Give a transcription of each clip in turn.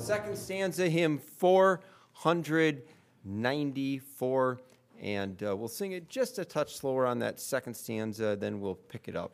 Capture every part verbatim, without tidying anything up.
second stanza, hymn four ninety-four, and uh, we'll sing it just a touch slower on that second stanza, then we'll pick it up.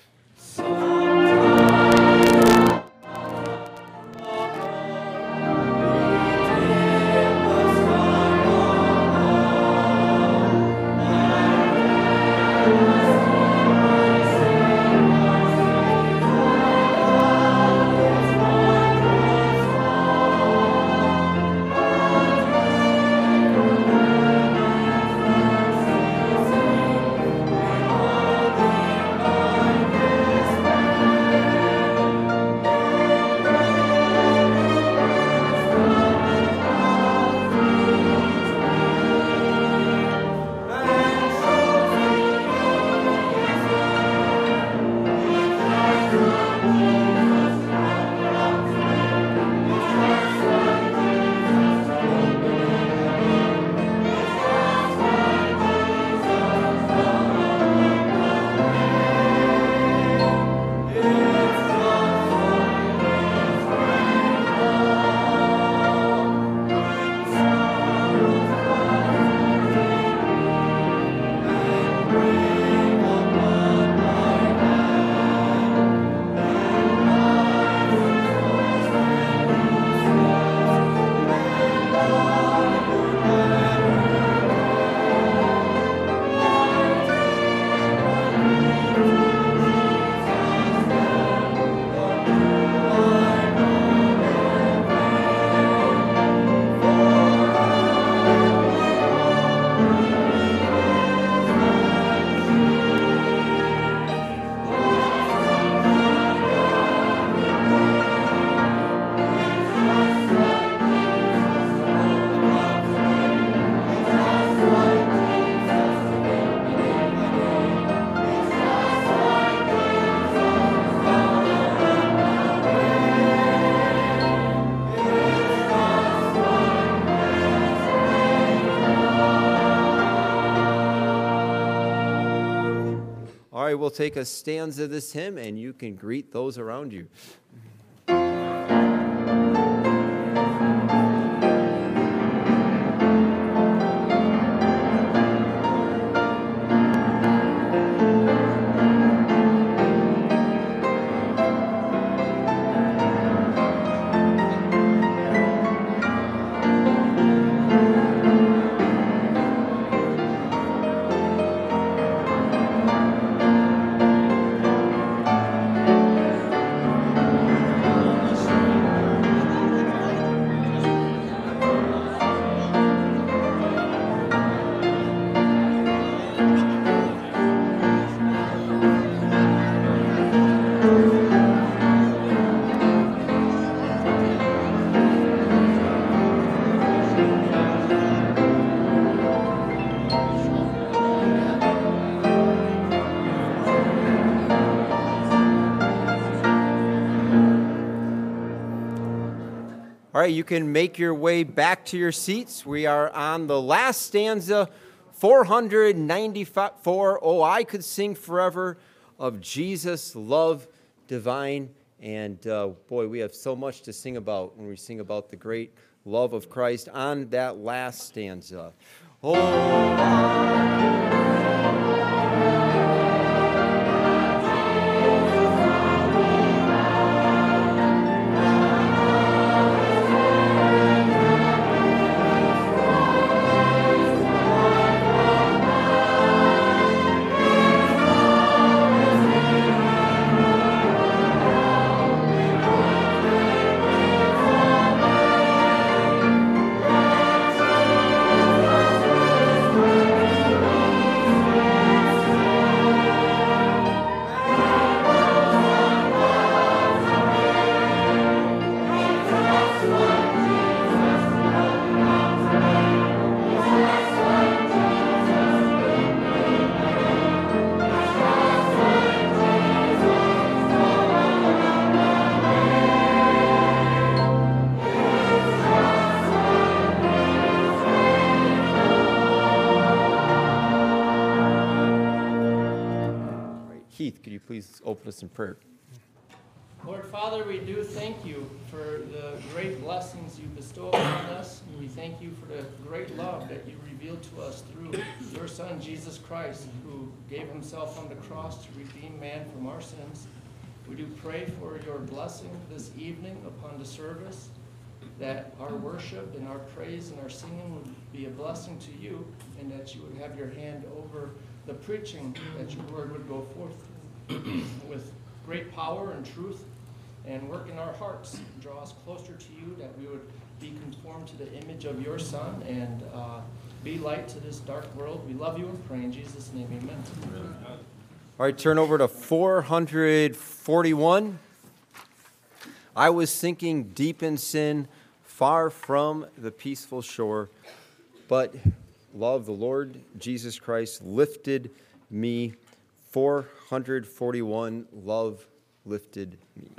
We'll take a stanza of this hymn, and you can greet those around you. All right, you can make your way back to your seats. We are on the last stanza, four ninety-four, Oh, I Could Sing Forever, of Jesus' Love Divine. And uh, boy, we have so much to sing about when we sing about the great love of Christ on that last stanza. Oh, I Keith, could you please open us in prayer? Lord Father, we do thank you for the great blessings you bestow upon us. And we thank you for the great love that you revealed to us through your Son, Jesus Christ, who gave himself on the cross to redeem man from our sins. We do pray for your blessing this evening upon the service, that our worship and our praise and our singing would be a blessing to you, and that you would have your hand over the preaching, that your word would go forth with great power and truth, and work in our hearts, draw us closer to you, that we would be conformed to the image of your Son and uh, be light to this dark world. We love you and pray in Jesus' name, amen. Amen. All right, turn over to four hundred forty-one. I was sinking deep in sin, far from the peaceful shore, but love the Lord Jesus Christ lifted me. four hundred forty-one, love lifted me.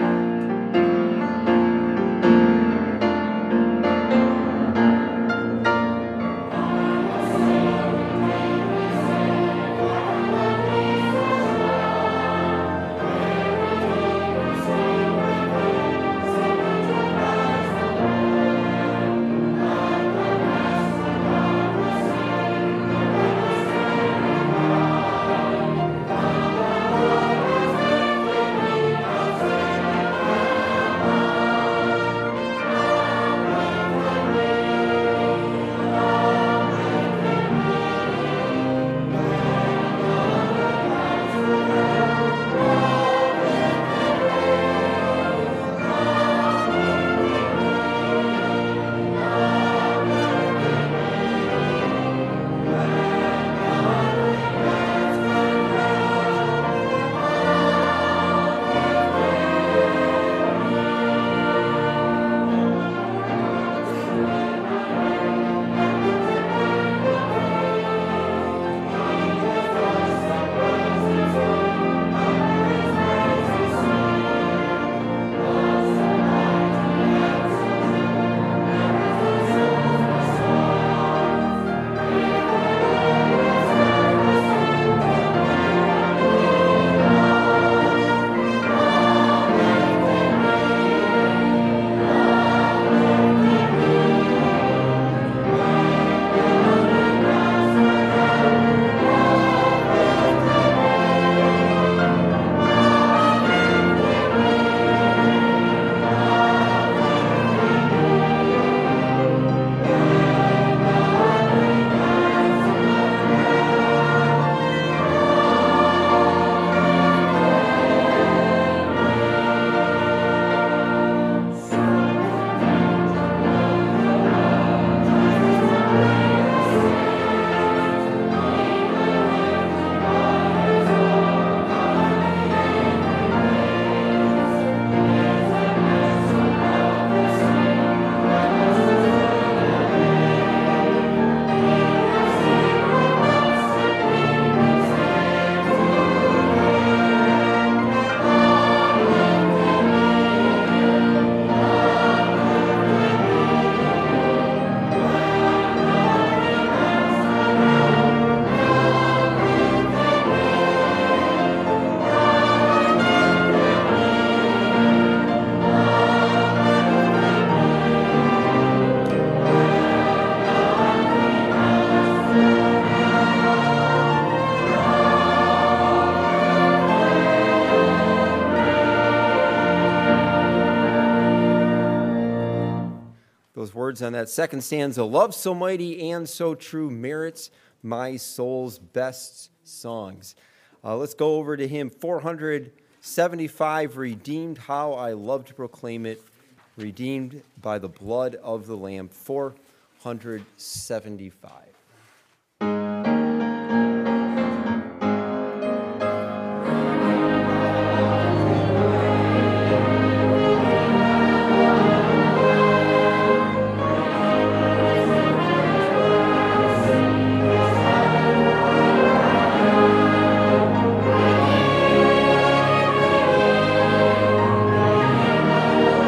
Words on that second stanza, love so mighty and so true merits my soul's best songs. Uh, let's go over to hymn four hundred seventy-five, Redeemed, how I love to proclaim it, redeemed by the blood of the Lamb, four hundred seventy-five.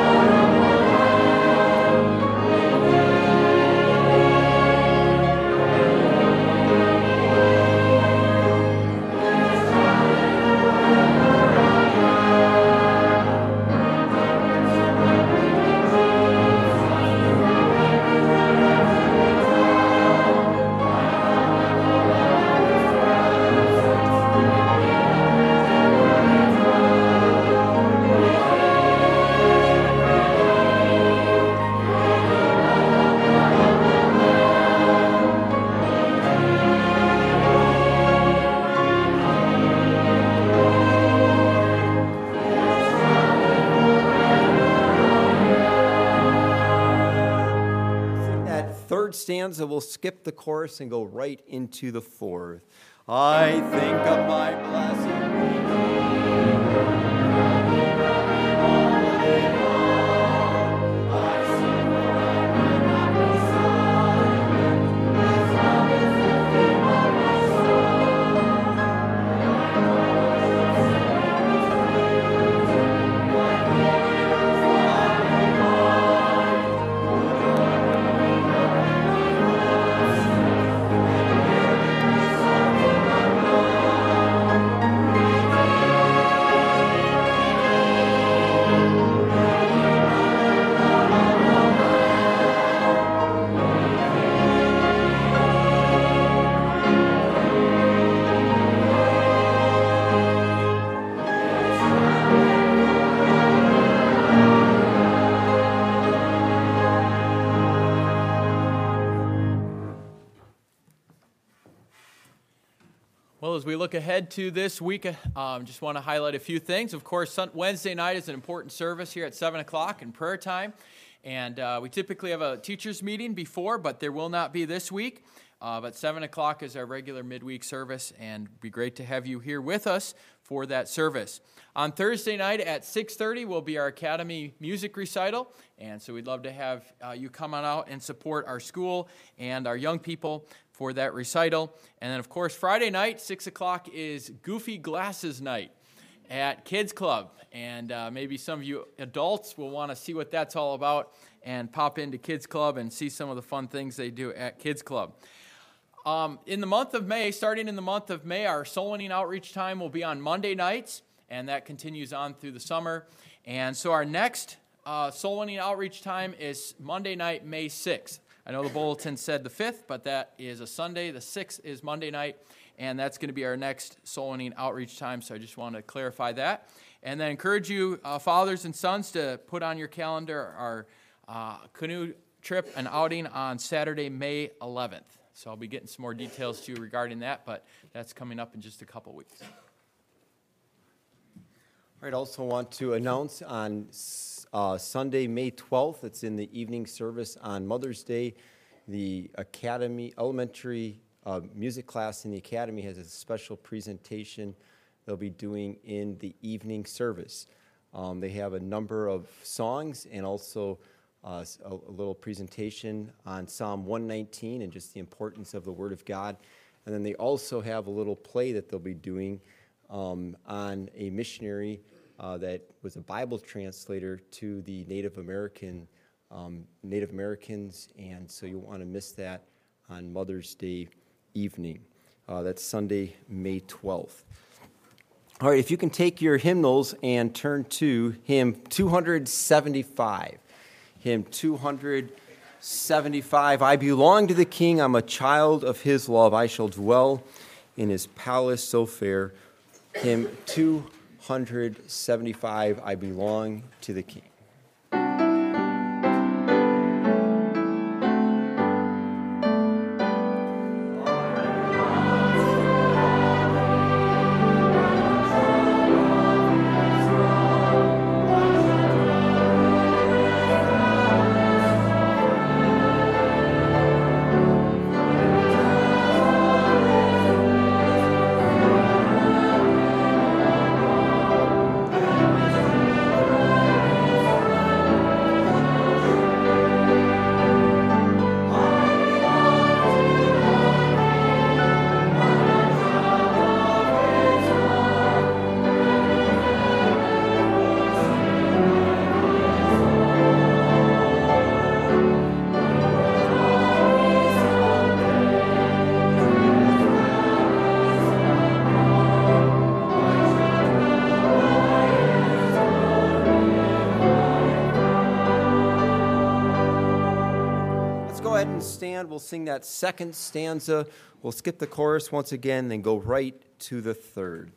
Thank third stanza, we'll skip the chorus and go right into the fourth. I think of my blessed Well, as we look ahead to this week, um, just want to highlight a few things. Of course, Wednesday night is an important service here at seven o'clock in prayer time. And uh, we typically have a teachers' meeting before, but there will not be this week. Uh, but seven o'clock is our regular midweek service, and it'd be great to have you here with us for that service. On Thursday night at six thirty will be our Academy music recital, and so we'd love to have uh, you come on out and support our school and our young people for that recital. And then, of course, Friday night, six o'clock is Goofy Glasses Night at Kids Club. And uh, maybe some of you adults will want to see what that's all about and pop into Kids Club and see some of the fun things they do at Kids Club. Um, in the month of May, starting in the month of May, our soul winning outreach time will be on Monday nights, and that continues on through the summer. And so our next uh, soul winning outreach time is Monday night, May sixth. I know the bulletin said the fifth, but that is a Sunday. The sixth is Monday night, and that's going to be our next soul winning outreach time, so I just want to clarify that. And then encourage you, uh, fathers and sons, to put on your calendar our uh, canoe trip and outing on Saturday, May eleventh. So I'll be getting some more details to you regarding that, but that's coming up in just a couple weeks. All right, also want to announce on uh, Sunday, May twelfth, it's in the evening service on Mother's Day, the Academy Elementary uh, music class in the Academy has a special presentation they'll be doing in the evening service. Um, they have a number of songs and also uh, a, a little presentation on Psalm one nineteen and just the importance of the Word of God. And then they also have a little play that they'll be doing um, on a missionary uh, that was a Bible translator to the Native American um, Native Americans, and so you want to miss that on Mother's Day evening. Uh, that's Sunday, May twelfth. All right, if you can take your hymnals and turn to hymn two seventy-five. Hymn two seventy-five, I belong to the King, I'm a child of his love, I shall dwell in his palace so fair. Hymn two seventy-five, I belong to the King. We'll sing that second stanza. We'll skip the chorus once again, then go right to the third.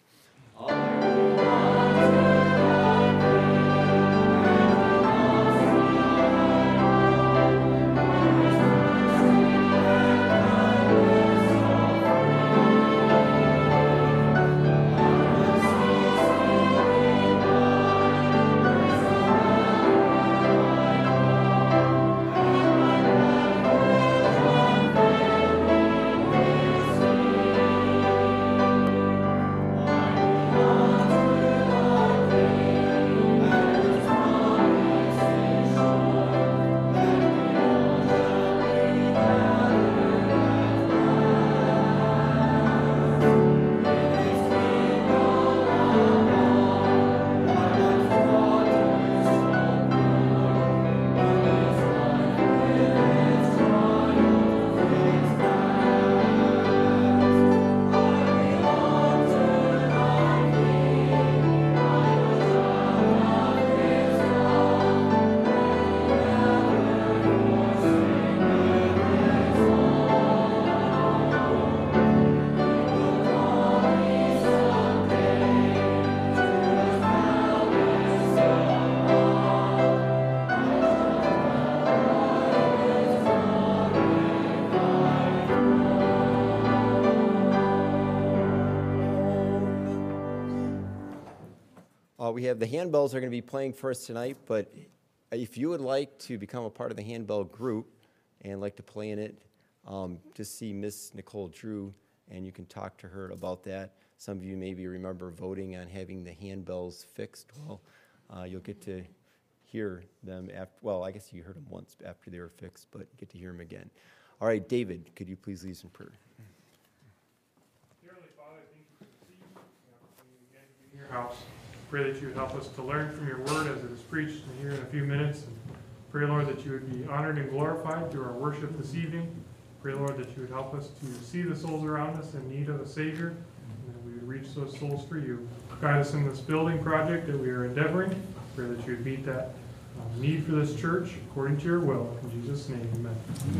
we have the handbells are going to be playing for us tonight, but if you would like to become a part of the handbell group and like to play in it, um, just see Miss Nicole Drew, and you can talk to her about that. Some of you maybe remember voting on having the handbells fixed. Well, uh, you'll get to hear them after, well, I guess you heard them once after they were fixed, but get to hear them again. All right, David, could you please lead us in prayer? Dear Heavenly Father, thank you for this evening, the opportunity again to be in your house. Pray that you would help us to learn from your word as it is preached here in a few minutes. And pray, Lord, that you would be honored and glorified through our worship this evening. Pray, Lord, that you would help us to see the souls around us in need of a Savior, and that we would reach those souls for you. Guide us in this building project that we are endeavoring. Pray that you would meet that um, need for this church according to your will. In Jesus' name, amen.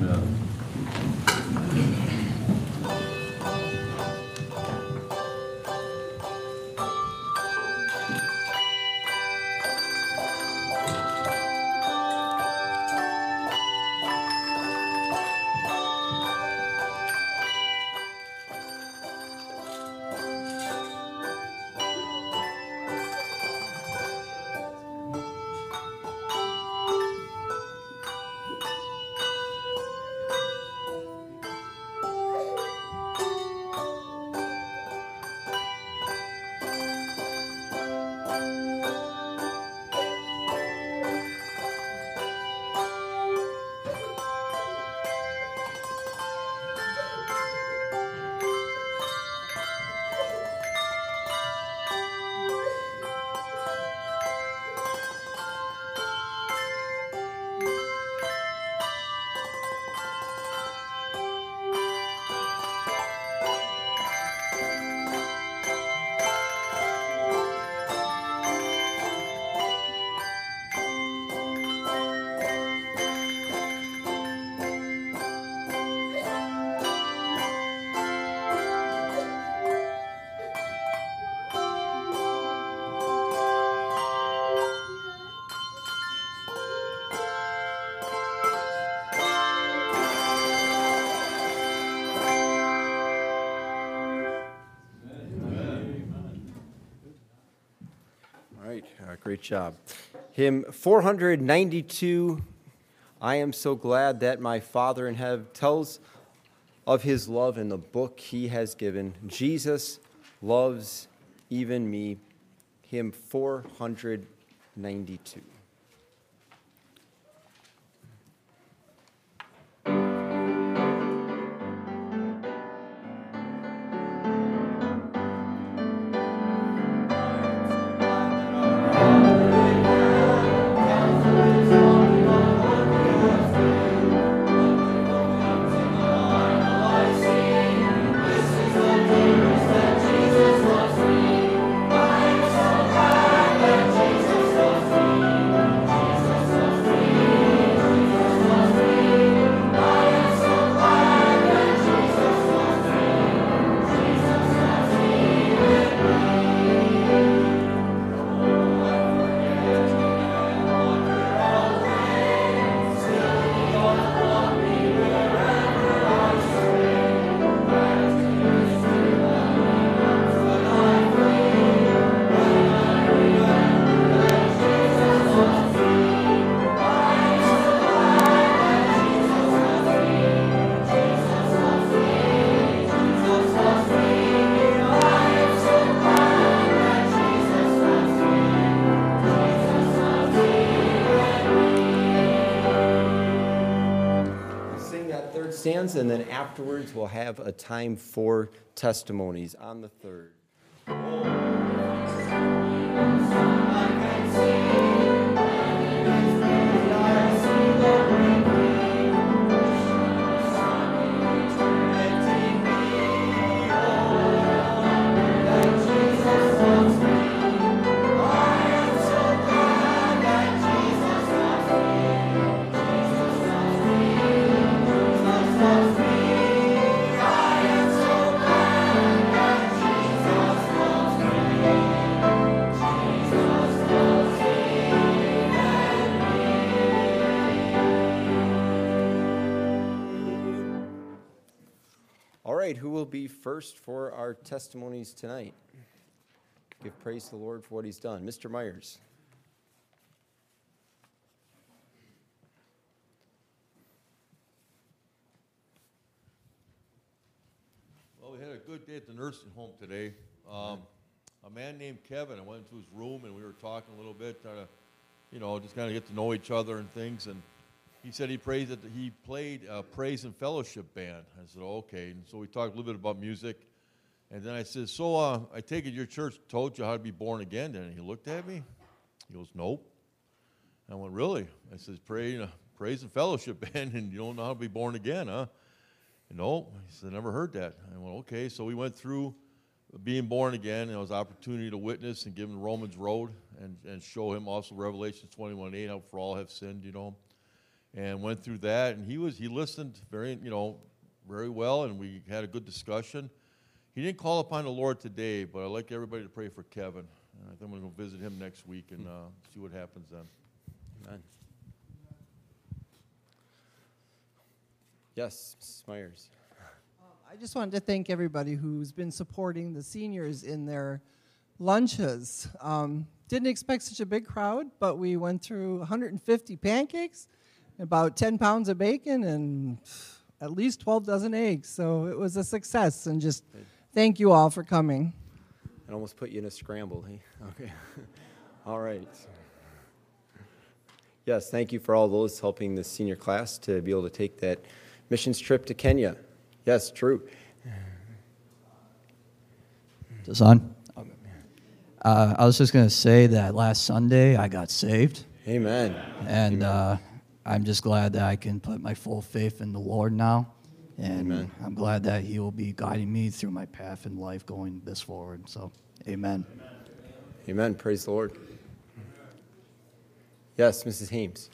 Amen. Great job. Hymn four ninety-two, I am so glad that my Father in heaven tells of his love in the book he has given. Jesus loves even me. Hymn four ninety-two. Stands, and then afterwards we'll have a time for testimonies on the third. Who will be first for our testimonies tonight? give praise to the Lord for what he's done. Mister Myers. Well, we had a good day at the nursing home today. Um, a man named Kevin, I went into his room and we were talking a little bit, trying to, you know, just kind of get to know each other and things. And he said he praised that he played a praise and fellowship band. I said, oh, okay. And so we talked a little bit about music. And then I said, so uh, I take it your church told you how to be born again? And he looked at me. He goes, nope. I went, really? I said, pray, uh, praise and fellowship band, and you don't know how to be born again, huh? No, he said, I never heard that. I went, okay. So we went through being born again, and it was an opportunity to witness and give him Romans Road and, and show him also Revelation twenty-one eight, how for all have sinned, you know. And went through that, and he was he listened very, you know, very well, and we had a good discussion. He didn't call upon the Lord today, but I'd like everybody to pray for Kevin. I think I'm going to go visit him next week and uh, see what happens then. Amen. Yes, Missus Myers. I just wanted to thank everybody who's been supporting the seniors in their lunches. Um, didn't expect such a big crowd, but we went through one hundred fifty pancakes, about ten pounds of bacon, and at least twelve dozen eggs. So it was a success, and just thank you all for coming. I almost put you in a scramble. Hey? Okay. All right. Yes, thank you for all those helping the senior class to be able to take that missions trip to Kenya. Yes, true. Is this on? Uh, I was just going to say that last Sunday I got saved. Amen. And Amen. Uh, I'm just glad that I can put my full faith in the Lord now. And Amen. I'm glad that he will be guiding me through my path in life going this forward. So, amen. Amen. Praise the Lord. Yes, Missus Hames.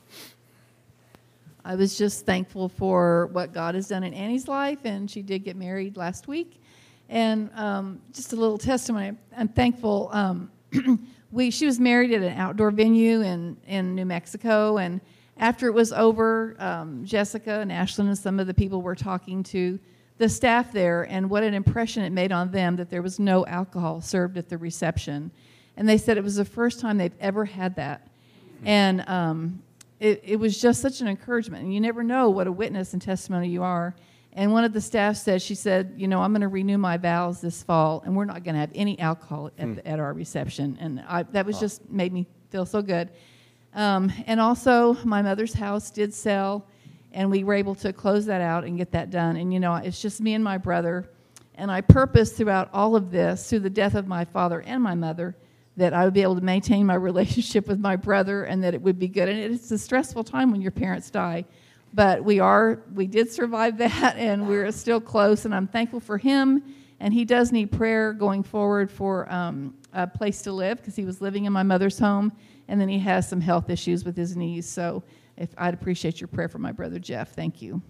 I was just thankful for what God has done in Annie's life, and she did get married last week. And um, just a little testimony. I'm thankful. Um, we she was married at an outdoor venue in, in New Mexico, and after it was over, um, Jessica and Ashlyn and some of the people were talking to the staff there, and what an impression it made on them that there was no alcohol served at the reception. And they said it was the first time they've ever had that. And um, it, it was just such an encouragement. And you never know what a witness and testimony you are. And one of the staff said, she said, you know, I'm going to renew my vows this fall, and we're not going to have any alcohol at, mm. the, at our reception. And I, that was oh. just made me feel so good. Um, and also, my mother's house did sell, and we were able to close that out and get that done. And, you know, it's just me and my brother. And I purposed throughout all of this, through the death of my father and my mother, that I would be able to maintain my relationship with my brother and that it would be good. And it's a stressful time when your parents die. But we are, we did survive that, and we're still close. And I'm thankful for him. And he does need prayer going forward for um, a place to live, because he was living in my mother's home. And then he has some health issues with his knees. So if I'd appreciate your prayer for my brother Jeff. Thank you.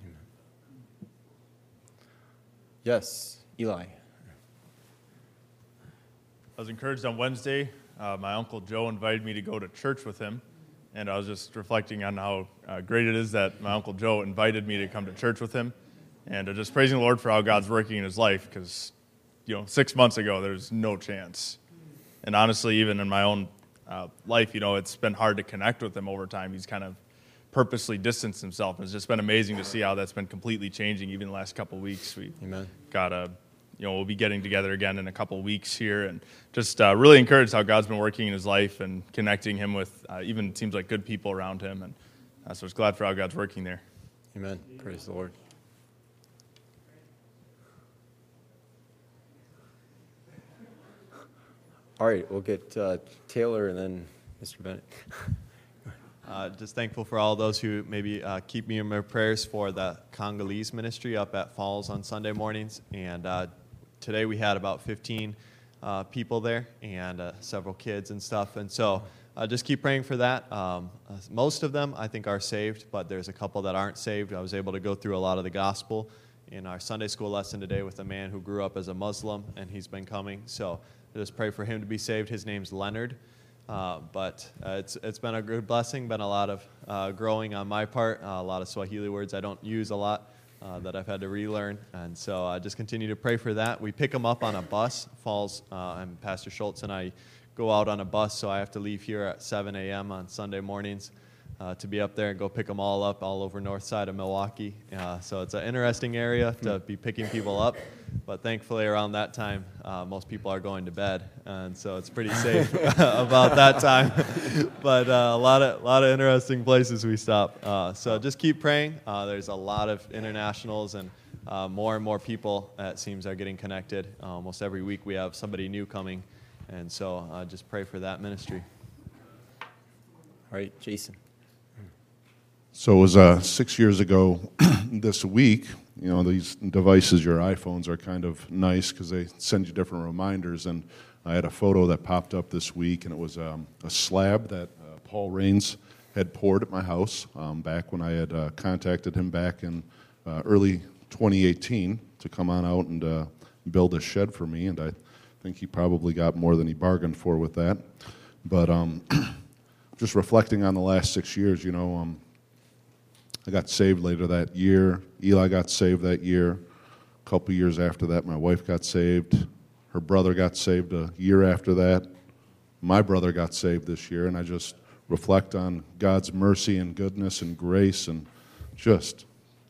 Yes, Eli. I was encouraged on Wednesday. Uh, my Uncle Joe invited me to go to church with him. And I was just reflecting on how uh, great it is that my Uncle Joe invited me to come to church with him. And uh, just praising the Lord for how God's working in his life, because, you know, six months ago, there's no chance. And honestly, even in my own uh, life, you know, it's been hard to connect with him over time. He's kind of purposely distanced himself. And it's just been amazing to see how that's been completely changing even the last couple of weeks. We Amen. got a, you know, we'll be getting together again in a couple of weeks here, and just uh, really encouraged how God's been working in his life and connecting him with uh, even, it seems like, good people around him. And uh, so I was glad for how God's working there. Amen. Praise the Lord. All right, we'll get uh, Taylor and then Mister Bennett. Uh, just thankful for all those who maybe uh, keep me in their prayers for the Congolese ministry up at Falls on Sunday mornings. And uh, today we had about fifteen uh, people there and uh, several kids and stuff. And so uh, just keep praying for that. Um, uh, most of them, I think, are saved, but there's a couple that aren't saved. I was able to go through a lot of the gospel in our Sunday school lesson today with a man who grew up as a Muslim, and he's been coming. So just pray for him to be saved. His name's Leonard. Uh, but uh, it's it's been a good blessing, been a lot of uh, growing on my part, uh, a lot of Swahili words I don't use a lot, uh, that I've had to relearn. And so I just continue to pray for that. We pick them up on a bus. Falls, uh, and Pastor Schultz and I go out on a bus, so I have to leave here at seven a.m. on Sunday mornings uh, to be up there and go pick them all up all over north side of Milwaukee. Uh, so it's an interesting area to be picking people up, but thankfully around that time, uh, most people are going to bed, and so it's pretty safe about that time. But uh, a lot of a lot of interesting places we stop. Uh, so just keep praying. Uh, there's a lot of internationals, and uh, more and more people, it seems, are getting connected. Uh, almost every week we have somebody new coming. And so uh, just pray for that ministry. All right, Jason. So it was uh, six years ago this week. You know, these devices, your iPhones, are kind of nice because they send you different reminders. And I had a photo that popped up this week, and it was um, a slab that uh, Paul Raines had poured at my house um, back when I had uh, contacted him back in uh, early twenty eighteen to come on out and uh, build a shed for me. And I I think he probably got more than he bargained for with that. But um, just reflecting on the last six years, you know, um, I got saved later that year. Eli got saved that year. A couple years after that, my wife got saved. Her brother got saved a year after that. My brother got saved this year, and I just reflect on God's mercy and goodness and grace, and just,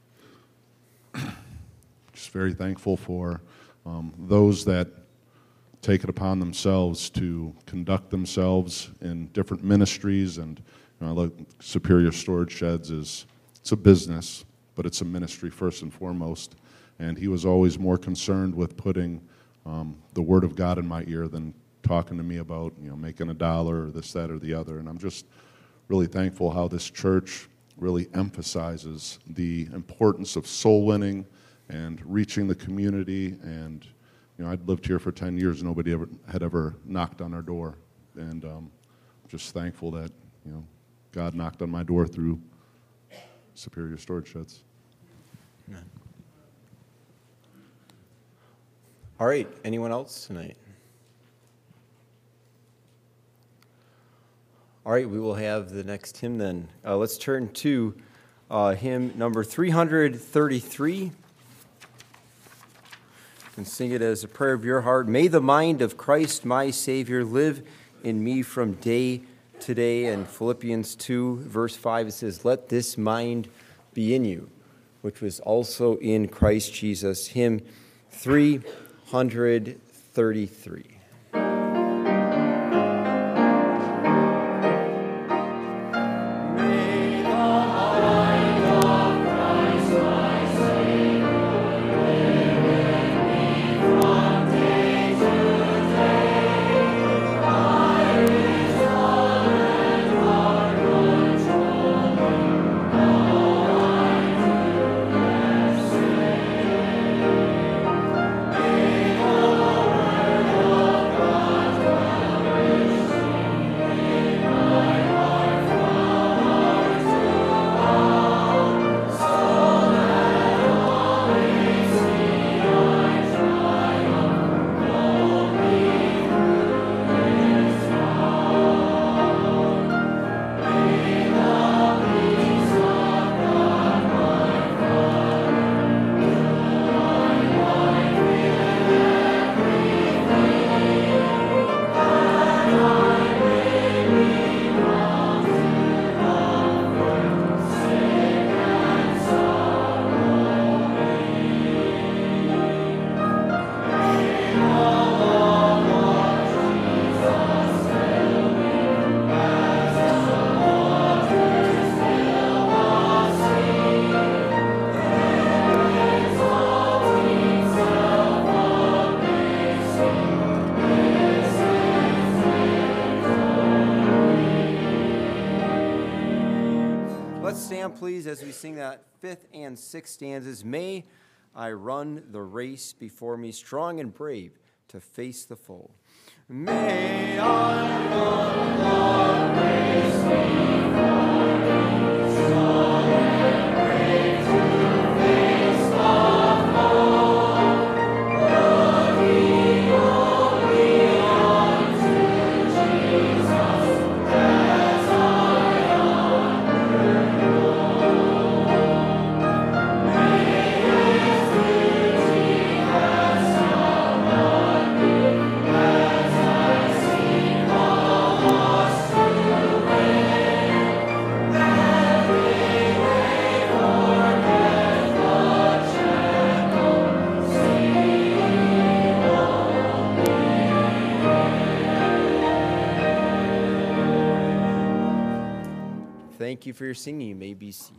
just very thankful for um, those that take it upon themselves to conduct themselves in different ministries. And you know, I look, Superior Storage Sheds is, it's a business, but it's a ministry first and foremost. And he was always more concerned with putting um, the Word of God in my ear than talking to me about, you know, making a dollar or this, that, or the other. And I'm just really thankful how this church really emphasizes the importance of soul winning and reaching the community. And you know, I'd lived here for ten years. Nobody ever had ever knocked on our door, and um, just thankful that you know God knocked on my door through Superior Storage Sheds. Amen. All right. Anyone else tonight? All right. We will have the next hymn then. Uh, let's turn to uh, hymn number three hundred thirty-three. And sing it as a prayer of your heart. May the mind of Christ, my Savior, live in me from day to day. And Philippians two, verse five, it says, let this mind be in you, which was also in Christ Jesus. Hymn three hundred thirty-three. Please, as we sing that fifth and sixth stanzas, may I run the race before me, strong and brave to face the foe. May I run the race before me, strong and brave to face the foe. Looking only unto Jesus as I onward go. May Thank you for your singing. You may be seated.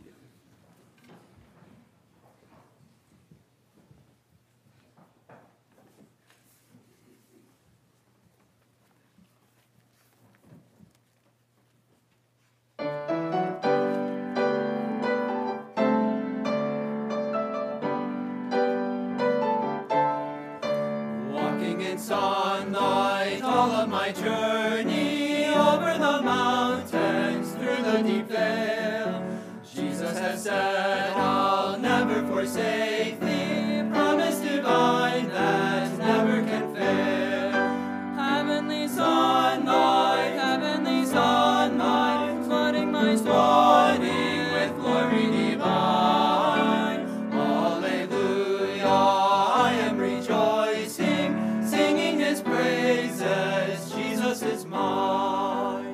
Walking in sunlight all of my journey, over the mountains, through the deep vale. Jesus has said, I'll never forsake thee, promise divine that never can fail. Heavenly sunlight, heavenly sunlight, flooding my soul with glory divine. Alleluia, I am rejoicing, singing his praises, Jesus is mine.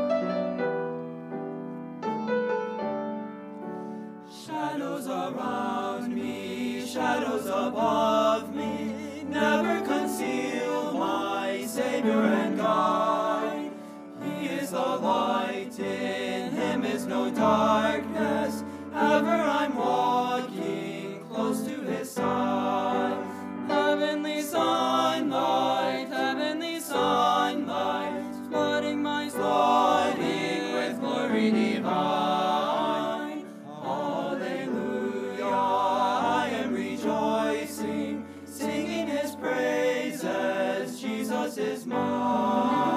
Shadows around me, shadows above me, never conceal my Savior and guide. He is the light, in him is no darkness, ever I'm walking close to his side. Heavenly sunlight, heavenly sunlight, flooding my soul with glory divine. Alleluia, I am rejoicing, singing his praises, Jesus is mine.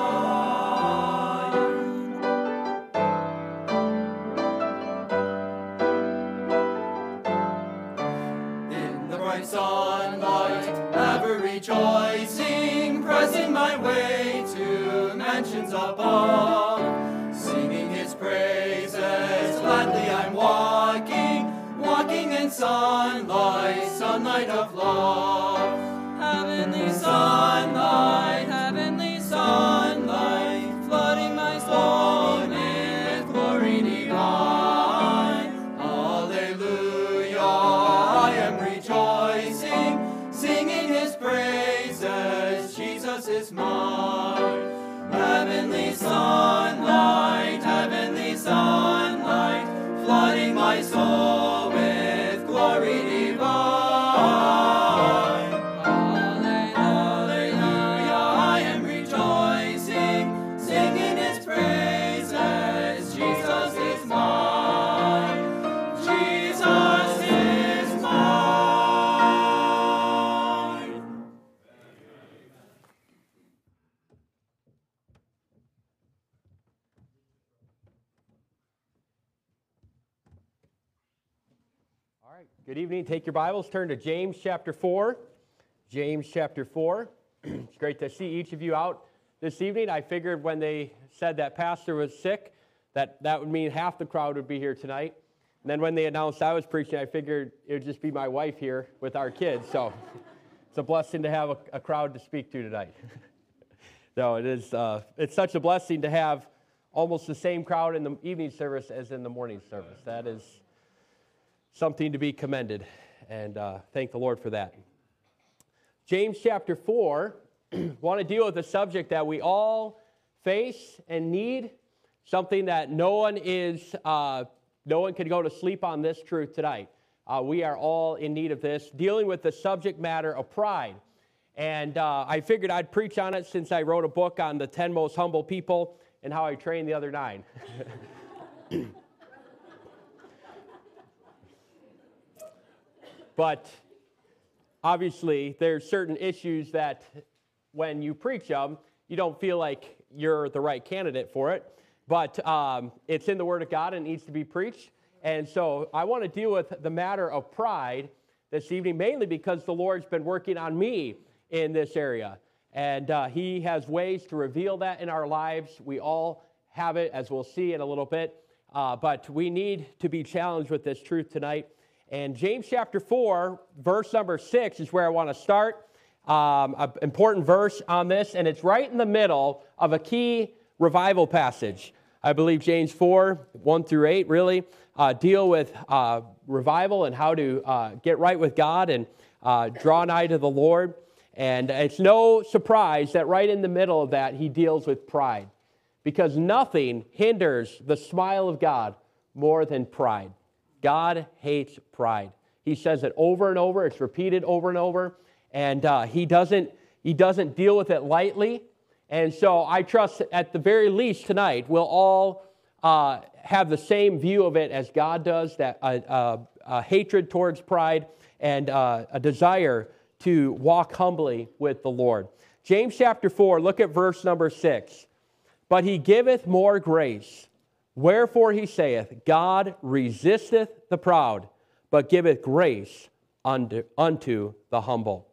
In the bright sunlight, ever rejoicing, pressing my way to mansions above, singing his praises, gladly I'm walking, walking in sunlight, sunlight of love. Heavenly sunlight, heavenly sunlight, flooding my soul with glory divine. Alleluia, I am rejoicing, singing his praises, Jesus is mine. Heavenly sunlight, heavenly sunlight, flooding my soul with glory divine. Alleluia, I am rejoicing, singing his praises, Jesus is mine. Jesus is mine. All right, good evening. Take your Bibles, turn to James chapter four. James chapter four. It's great to see each of you out this evening. I figured when they said that pastor was sick, that that would mean half the crowd would be here tonight. And then when they announced I was preaching, I figured it would just be my wife here with our kids. So it's a blessing to have a, a crowd to speak to tonight. No, it is. Uh, it's such a blessing to have almost the same crowd in the evening service as in the morning service. That is something to be commended, and uh, thank the Lord for that. James chapter four, want to deal with a subject that we all face and need, something that no one is, uh, no one can go to sleep on this truth tonight. Uh, we are all in need of this, dealing with the subject matter of pride. And uh, I figured I'd preach on it since I wrote a book on the ten most humble people and how I trained the other nine. But obviously, there's certain issues that when you preach them, you don't feel like you're the right candidate for it. But um, it's in the Word of God and it needs to be preached. And so I want to deal with the matter of pride this evening, mainly because the Lord's been working on me in this area. And uh, He has ways to reveal that in our lives. We all have it, as we'll see in a little bit. Uh, but we need to be challenged with this truth tonight. And James chapter four, verse number six is where I want to start. Um, an important verse on this, and it's right in the middle of a key revival passage. I believe James four, one through eight, really uh, deal with uh, revival and how to uh, get right with God and uh, draw nigh to the Lord. And it's no surprise that right in the middle of that, he deals with pride. because nothing hinders the smile of God more than pride. God hates pride. He says it over and over. It's repeated over and over. And uh, he doesn't he doesn't deal with it lightly. And so I trust that at the very least tonight we'll all uh, have the same view of it as God does, that uh, uh, uh, hatred towards pride and uh, a desire to walk humbly with the Lord. James chapter four, look at verse number six. But he giveth more grace. Wherefore he saith, God resisteth the proud, but giveth grace unto, unto the humble.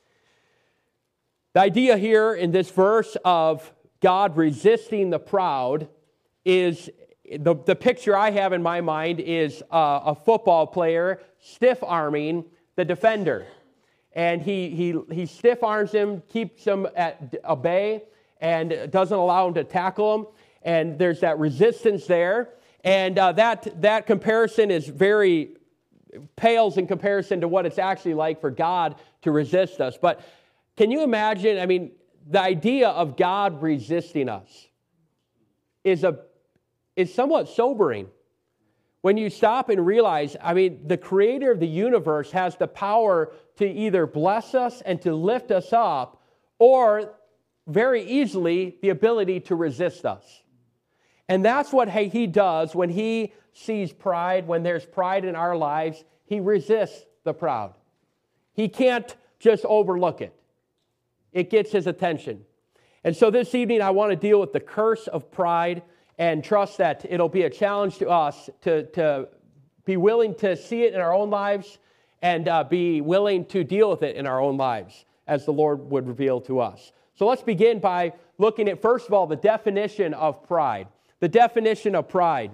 The idea here in this verse of God resisting the proud is, the, the picture I have in my mind is uh, a football player stiff-arming the defender. And he, he, he stiff-arms him, keeps him at a bay, and doesn't allow him to tackle him. And there's that resistance there. And uh, that, that comparison is very, pales in comparison to what it's actually like for God to resist us. But can you imagine, I mean, the idea of God resisting us is, a, is somewhat sobering. When you stop and realize, I mean, the creator of the universe has the power to either bless us and to lift us up, or very easily the ability to resist us. And that's what he does when he sees pride, when there's pride in our lives. He resists the proud. He can't just overlook it. It gets his attention. And so this evening I want to deal with the curse of pride and trust that it'll be a challenge to us to, to be willing to see it in our own lives and uh, be willing to deal with it in our own lives as the Lord would reveal to us. So let's begin by looking at, first of all, the definition of pride. The definition of pride.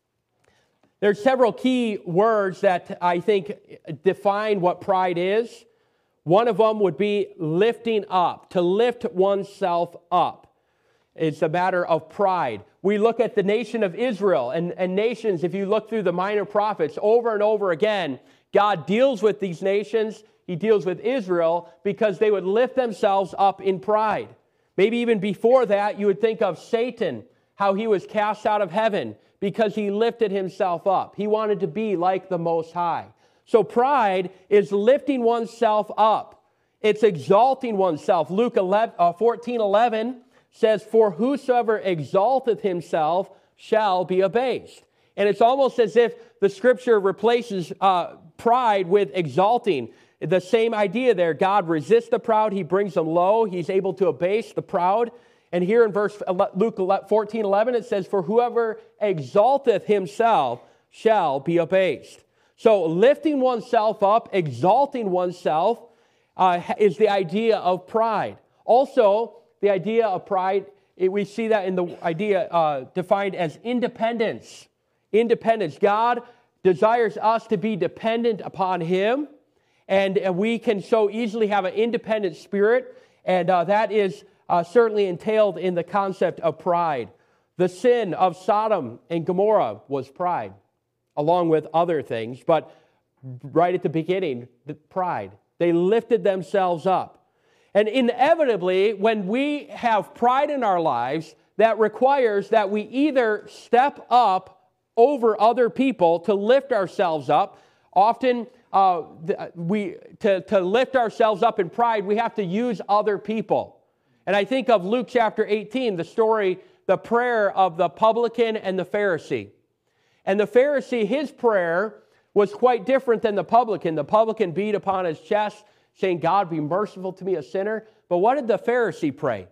There's several key words that I think define what pride is. One of them would be lifting up, to lift oneself up. It's a matter of pride. We look at the nation of Israel and, and nations, if you look through the minor prophets over and over again, God deals with these nations. He deals with Israel because they would lift themselves up in pride. Maybe even before that, you would think of Satan, how he was cast out of heaven because he lifted himself up. He wanted to be like the Most High. So pride is lifting oneself up. It's exalting oneself. Luke fourteen eleven says, for whosoever exalteth himself shall be abased. And it's almost as if the scripture replaces uh, pride with exalting. The same idea there. God resists the proud. He brings them low. He's able to abase the proud. And here in verse Luke fourteen eleven, it says, for whoever exalteth himself shall be abased. So lifting oneself up, exalting oneself, uh, is the idea of pride. Also, the idea of pride, it, we see that in the idea uh, defined as independence. Independence. God desires us to be dependent upon Him, and, and we can so easily have an independent spirit, and uh, that is uh, certainly entailed in the concept of pride. The sin of Sodom and Gomorrah was pride, along with other things, but right at the beginning, the pride. They lifted themselves up. And inevitably, when we have pride in our lives, that requires that we either step up over other people to lift ourselves up. Often, uh, we to, to lift ourselves up in pride, we have to use other people. And I think of Luke chapter eighteen, the story, the prayer of the publican and the Pharisee. And the Pharisee, his prayer was quite different than the publican. The publican beat upon his chest, saying, God, be merciful to me, a sinner. But what did the Pharisee pray?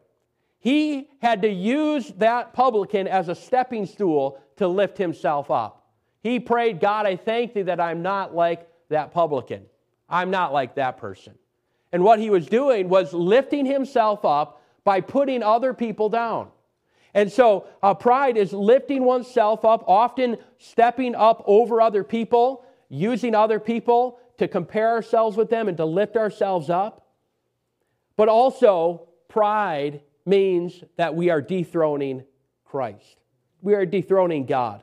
He had to use that publican as a stepping stool to lift himself up. He prayed, God, I thank thee that I'm not like that publican. I'm not like that person. And what he was doing was lifting himself up by putting other people down. And so uh, pride is lifting oneself up, often stepping up over other people, using other people to compare ourselves with them and to lift ourselves up. But also, pride means that we are dethroning Christ. We are dethroning God.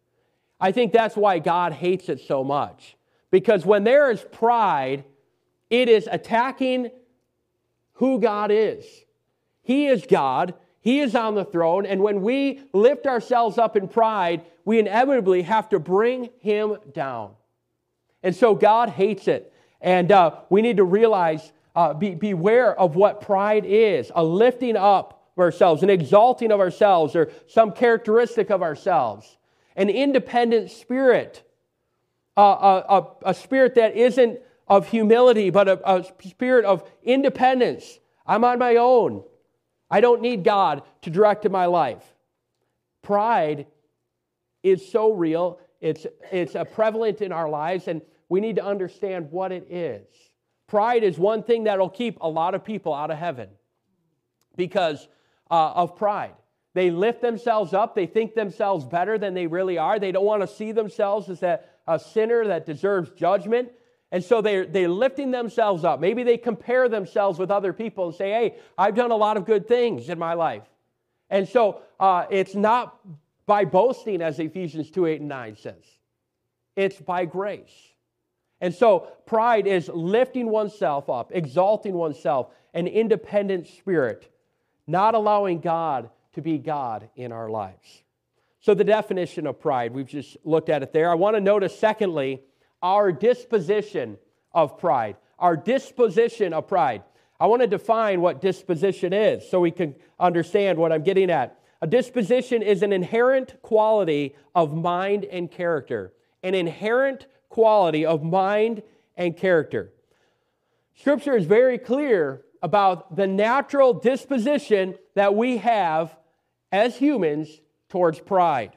I think that's why God hates it so much. Because when there is pride, it is attacking who God is. He is God. He is on the throne, and when we lift ourselves up in pride, we inevitably have to bring Him down. And so God hates it. And uh, we need to realize, uh, be, beware of what pride is, a lifting up of ourselves, an exalting of ourselves, or some characteristic of ourselves. An independent spirit, uh, a, a, a spirit that isn't of humility, but a, a spirit of independence. I'm on my own. I don't need God to direct my life. Pride is so real. It's, it's uh, prevalent in our lives, and we need to understand what it is. Pride is one thing that will keep a lot of people out of heaven because uh, of pride. They lift themselves up. They think themselves better than they really are. They don't want to see themselves as a, a sinner that deserves judgment. And so they're, they're lifting themselves up. Maybe they compare themselves with other people and say, hey, I've done a lot of good things in my life. And so uh, it's not by boasting, as Ephesians two, eight, and nine says. It's by grace. And so pride is lifting oneself up, exalting oneself, an independent spirit, not allowing God to be God in our lives. So the definition of pride, we've just looked at it there. I want to notice, secondly, our disposition of pride. Our disposition of pride. I want to define what disposition is so we can understand what I'm getting at. A disposition is an inherent quality of mind and character. An inherent quality of mind and character. Scripture is very clear about the natural disposition that we have as humans towards pride.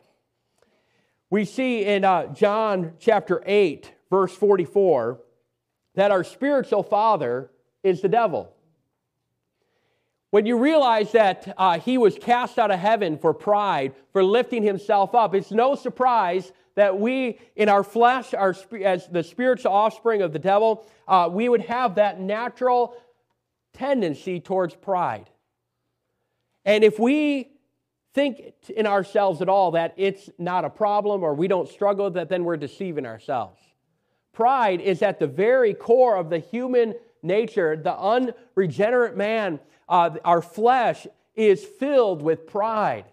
We see in uh, John chapter eight, verse forty-four, that our spiritual father is the devil. When you realize that uh, he was cast out of heaven for pride, for lifting himself up, it's no surprise that we, in our flesh, our, as the spiritual offspring of the devil, uh, we would have that natural tendency towards pride. And if we think in ourselves at all that it's not a problem or we don't struggle, that then we're deceiving ourselves. Pride is at the very core of the human nature. The unregenerate man, uh, our flesh, is filled with pride.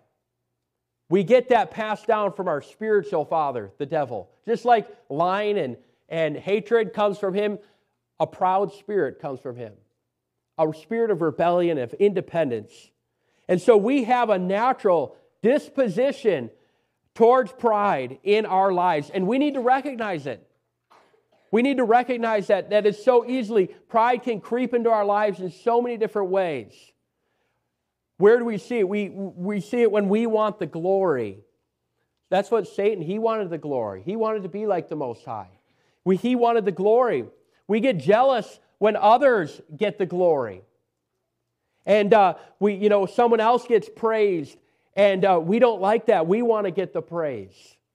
We get that passed down from our spiritual father, the devil. Just like lying and, and hatred comes from him, a proud spirit comes from him. A spirit of rebellion, of independence. And so we have a natural disposition towards pride in our lives, and we need to recognize it. We need to recognize that, that it's so easily, pride can creep into our lives in so many different ways. Where do we see it? We, we see it when we want the glory. That's what Satan, he wanted the glory. He wanted to be like the Most High. We, he wanted the glory. We get jealous when others get the glory. And uh, we, you know, someone else gets praised, and uh, we don't like that. We want to get the praise.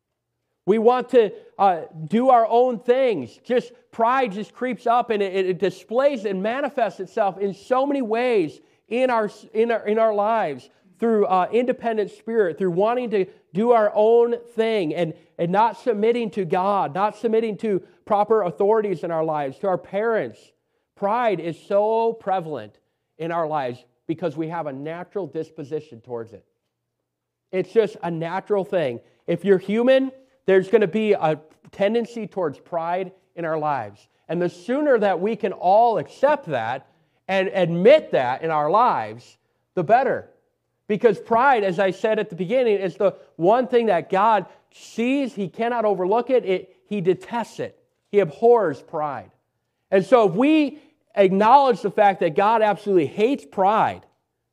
We want to uh, do our own things. Just pride just creeps up, and it, it displays and manifests itself in so many ways in our in our in our lives through uh, independent spirit, through wanting to do our own thing, and and not submitting to God, not submitting to proper authorities in our lives, to our parents. Pride is so prevalent in our lives because we have a natural disposition towards it. It's just a natural thing. If you're human, there's going to be a tendency towards pride in our lives. And the sooner that we can all accept that and admit that in our lives, the better. Because pride, as I said at the beginning, is the one thing that God sees. He cannot overlook it. it he detests it. He abhors pride. And so if we acknowledge the fact that God absolutely hates pride,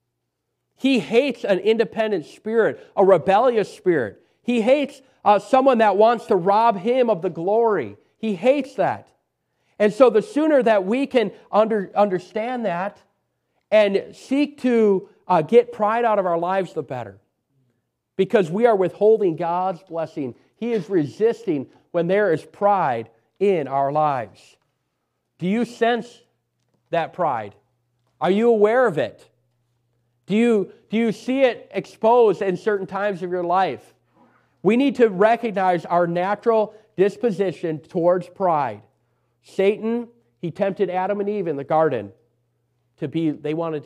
He hates an independent spirit, a rebellious spirit. He hates uh, someone that wants to rob Him of the glory. He hates that. And so the sooner that we can under, understand that and seek to uh, get pride out of our lives, the better. Because we are withholding God's blessing. He is resisting when there is pride in our lives. Do you sense that pride? Are you aware of it? Do you, do you see it exposed in certain times of your life? We need to recognize our natural disposition towards pride. Satan, he tempted Adam and Eve in the garden to be, they wanted to,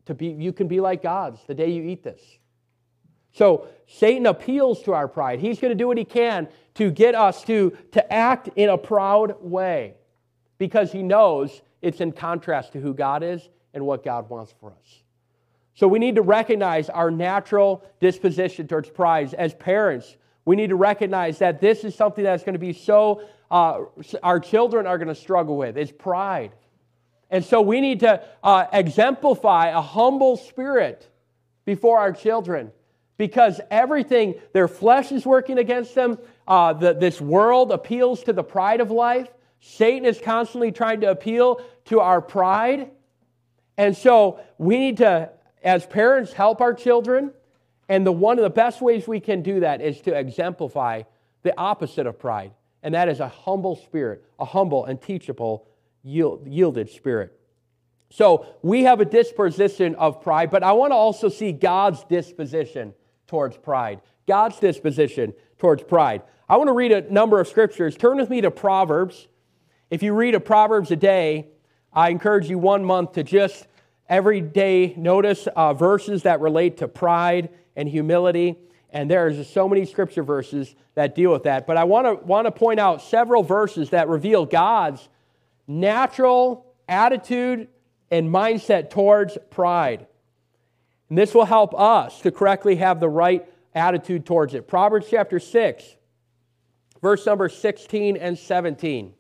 to be, you can be like gods the day you eat this. So Satan appeals to our pride. He's going to do what he can to get us to, to act in a proud way because he knows it's in contrast to who God is and what God wants for us. So we need to recognize our natural disposition towards pride. As parents, we need to recognize that this is something that's going to be so, uh, our children are going to struggle with, is pride. And so we need to uh, exemplify a humble spirit before our children because everything, their flesh is working against them. Uh, the, this world appeals to the pride of life. Satan is constantly trying to appeal to our pride. And so we need to, as parents, help our children. And the one of the best ways we can do that is to exemplify the opposite of pride. And that is a humble spirit, a humble and teachable, yield, yielded spirit. So we have a disposition of pride, but I want to also see God's disposition towards pride. God's disposition towards pride. I want to read a number of scriptures. Turn with me to Proverbs. If you read a Proverbs a day, I encourage you one month to just every day notice uh, verses that relate to pride and humility. And there's so many scripture verses that deal with that. But I want to want to point out several verses that reveal God's natural attitude and mindset towards pride. And this will help us to correctly have the right attitude towards it. Proverbs chapter six, verse number sixteen and seventeen.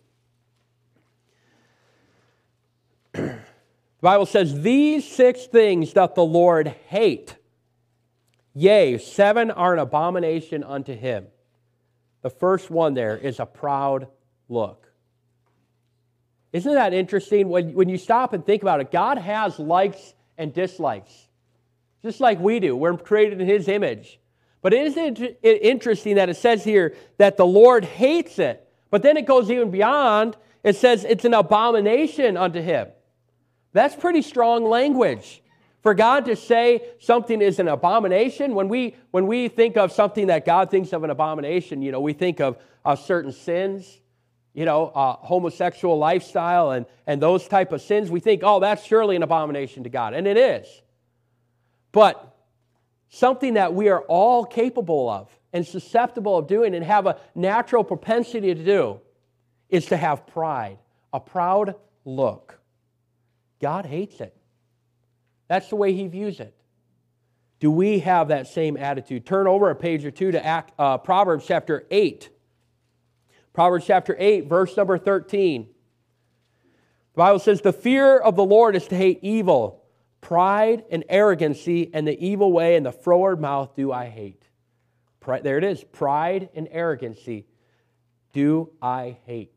The Bible says, "These six things doth the Lord hate. Yea, seven are an abomination unto him." The first one there is a proud look. Isn't that interesting? When, when you stop and think about it, God has likes and dislikes, just like we do. We're created in His image. But isn't it interesting that it says here that the Lord hates it, but then it goes even beyond. It says it's an abomination unto Him. That's pretty strong language. For God to say something is an abomination, when we when we think of something that God thinks of an abomination, you know, we think of uh, certain sins, you know, uh, homosexual lifestyle and, and those type of sins. We think, oh, that's surely an abomination to God. And it is. But something that we are all capable of and susceptible of doing and have a natural propensity to do is to have pride, a proud look. God hates it. That's the way He views it. Do we have that same attitude? Turn over a page or two to Act, uh, Proverbs chapter eight. Proverbs chapter eight, verse number thirteen. The Bible says, "The fear of the Lord is to hate evil. Pride and arrogancy and the evil way and the froward mouth do I hate." Pride, there it is. Pride and arrogancy do I hate.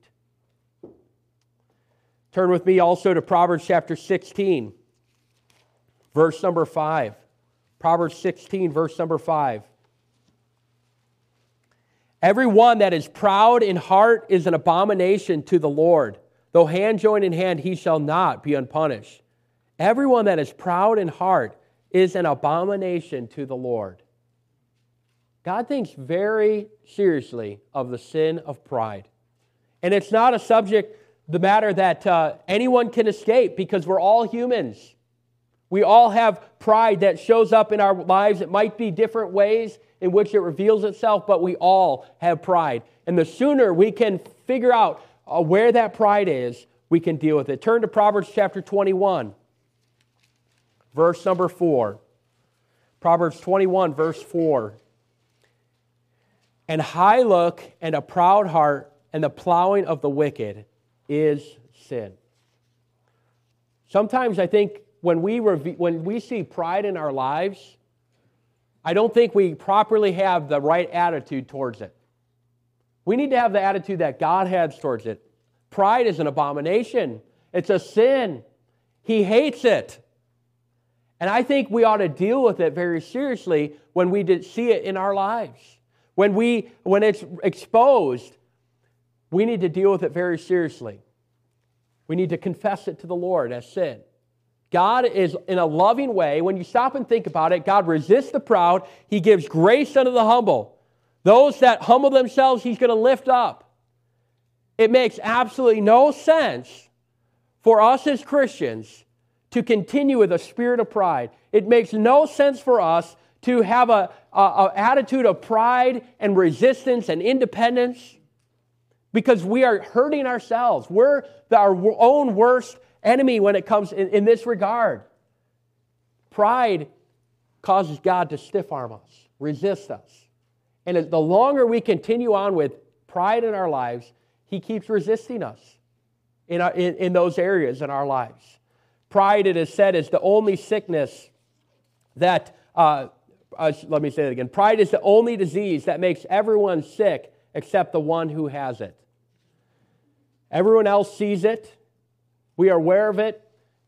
Turn with me also to Proverbs chapter sixteen, verse number five. Proverbs sixteen, verse number five. "Every one that is proud in heart is an abomination to the Lord. Though hand join in hand, he shall not be unpunished. Everyone that is proud in heart is an abomination to the Lord." God thinks very seriously of the sin of pride. And it's not a subject, the matter that uh, anyone can escape, because we're all humans. We all have pride that shows up in our lives. It might be different ways in which it reveals itself, but we all have pride. And the sooner we can figure out uh, where that pride is, we can deal with it. Turn to Proverbs chapter twenty-one, verse number four. Proverbs twenty-one, verse four. "And high look and a proud heart and the plowing of the wicked is sin." Sometimes I think when we reve- when we see pride in our lives, I don't think we properly have the right attitude towards it. We need to have the attitude that God has towards it. Pride is an abomination. It's a sin. He hates it. And I think we ought to deal with it very seriously when we did see it in our lives. When we when it's exposed, we need to deal with it very seriously. We need to confess it to the Lord as sin. God is, in a loving way, when you stop and think about it, God resists the proud. He gives grace unto the humble. Those that humble themselves, He's going to lift up. It makes absolutely no sense for us as Christians to continue with a spirit of pride. It makes no sense for us to have a, a, a attitude of pride and resistance and independence, because we are hurting ourselves. We're the, our own worst enemy when it comes in, in this regard. Pride causes God to stiff-arm us, resist us. And the longer we continue on with pride in our lives, He keeps resisting us in, our, in, in those areas in our lives. Pride, it is said, is the only sickness that, uh, uh, let me say it again. Pride is the only disease that makes everyone sick except the one who has it. Everyone else sees it. We are aware of it.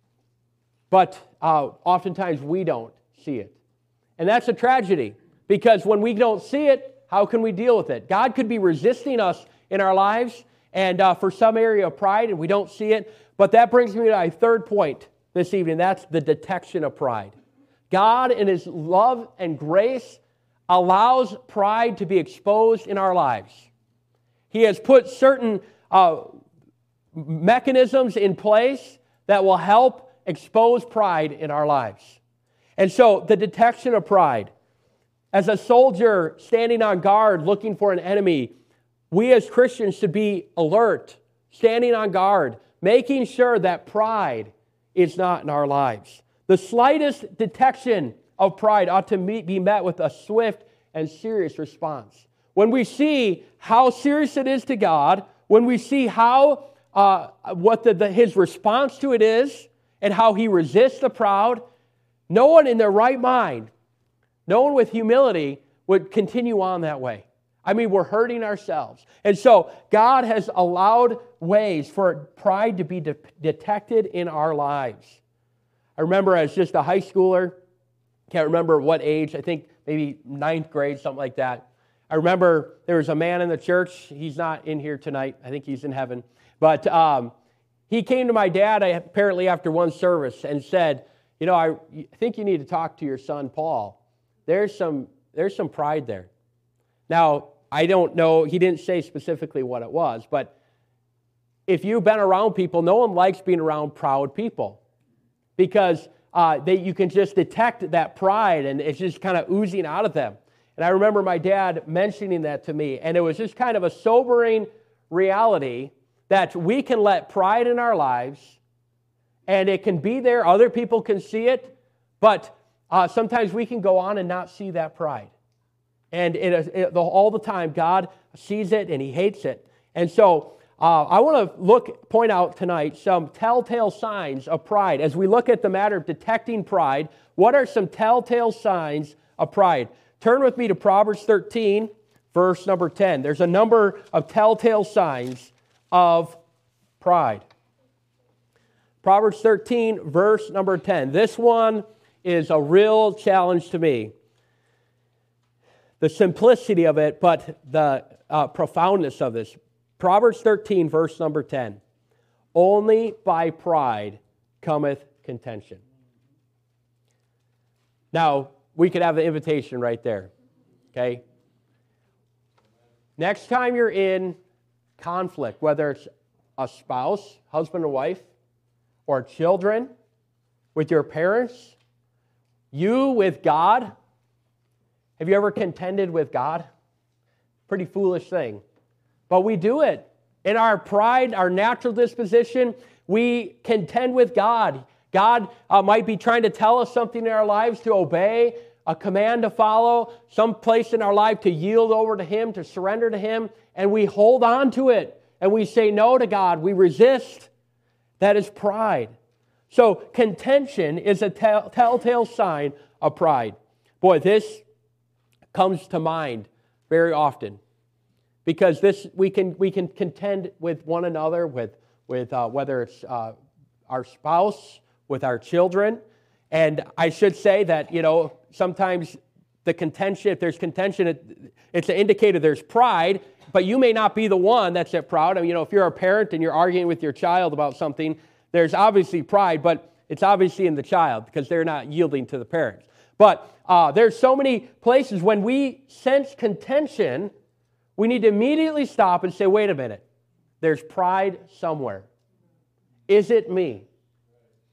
But uh, oftentimes we don't see it. And that's a tragedy, because when we don't see it, how can we deal with it? God could be resisting us in our lives and uh, for some area of pride, and we don't see it. But that brings me to my third point this evening. That's the detection of pride. God, in His love and grace, allows pride to be exposed in our lives. He has put certain uh, mechanisms in place that will help expose pride in our lives. And so, the detection of pride. As a soldier standing on guard looking for an enemy, we as Christians should be alert, standing on guard, making sure that pride is not in our lives. The slightest detection of pride ought to meet, be met with a swift and serious response. When we see how serious it is to God, when we see how uh, what the, the, His response to it is, and how He resists the proud, no one in their right mind, no one with humility would continue on that way. I mean, we're hurting ourselves. And so God has allowed ways for pride to be de- detected in our lives. I remember as just a high schooler, can't remember what age, I think maybe ninth grade, something like that. I remember there was a man in the church. He's not in here tonight. I think he's in heaven. But um, he came to my dad apparently after one service and said, you know, I think you need to talk to your son, Paul. There's some, there's some pride there. Now, I don't know, he didn't say specifically what it was, but if you've been around people, no one likes being around proud people, because uh, they, you can just detect that pride, and it's just kind of oozing out of them. And I remember my dad mentioning that to me, and it was just kind of a sobering reality that we can let pride in our lives, and it can be there, other people can see it, but uh, sometimes we can go on and not see that pride. And it, it, the, all the time, God sees it and He hates it. And so uh, I want to look, point out tonight some telltale signs of pride. As we look at the matter of detecting pride, what are some telltale signs of pride? Turn with me to Proverbs thirteen, verse number ten. There's a number of telltale signs of pride. Proverbs thirteen, verse number ten. This one is a real challenge to me. The simplicity of it, but the uh, profoundness of this. Proverbs thirteen, verse number ten. Only by pride cometh contention. Now, we could have the invitation right there. Okay? Next time you're in conflict, whether it's a spouse, husband or wife, or children, with your parents, you with God. Have you ever contended with God? Pretty foolish thing. But we do it. In our pride, our natural disposition, we contend with God. God uh, might be trying to tell us something in our lives to obey, a command to follow, some place in our life to yield over to Him, to surrender to Him, and we hold on to it, and we say no to God. We resist. That is pride. So contention is a tell- telltale sign of pride. Boy, this comes to mind very often, because this we can we can contend with one another, with with uh, whether it's uh, our spouse, with our children, and I should say that you know sometimes the contention, if there's contention, it, it's an indicator there's pride, but you may not be the one that's at proud. I mean, you know, if you're a parent and you're arguing with your child about something, there's obviously pride, but it's obviously in the child because they're not yielding to the parents. But uh, there's so many places when we sense contention, we need to immediately stop and say, wait a minute, there's pride somewhere. Is it me?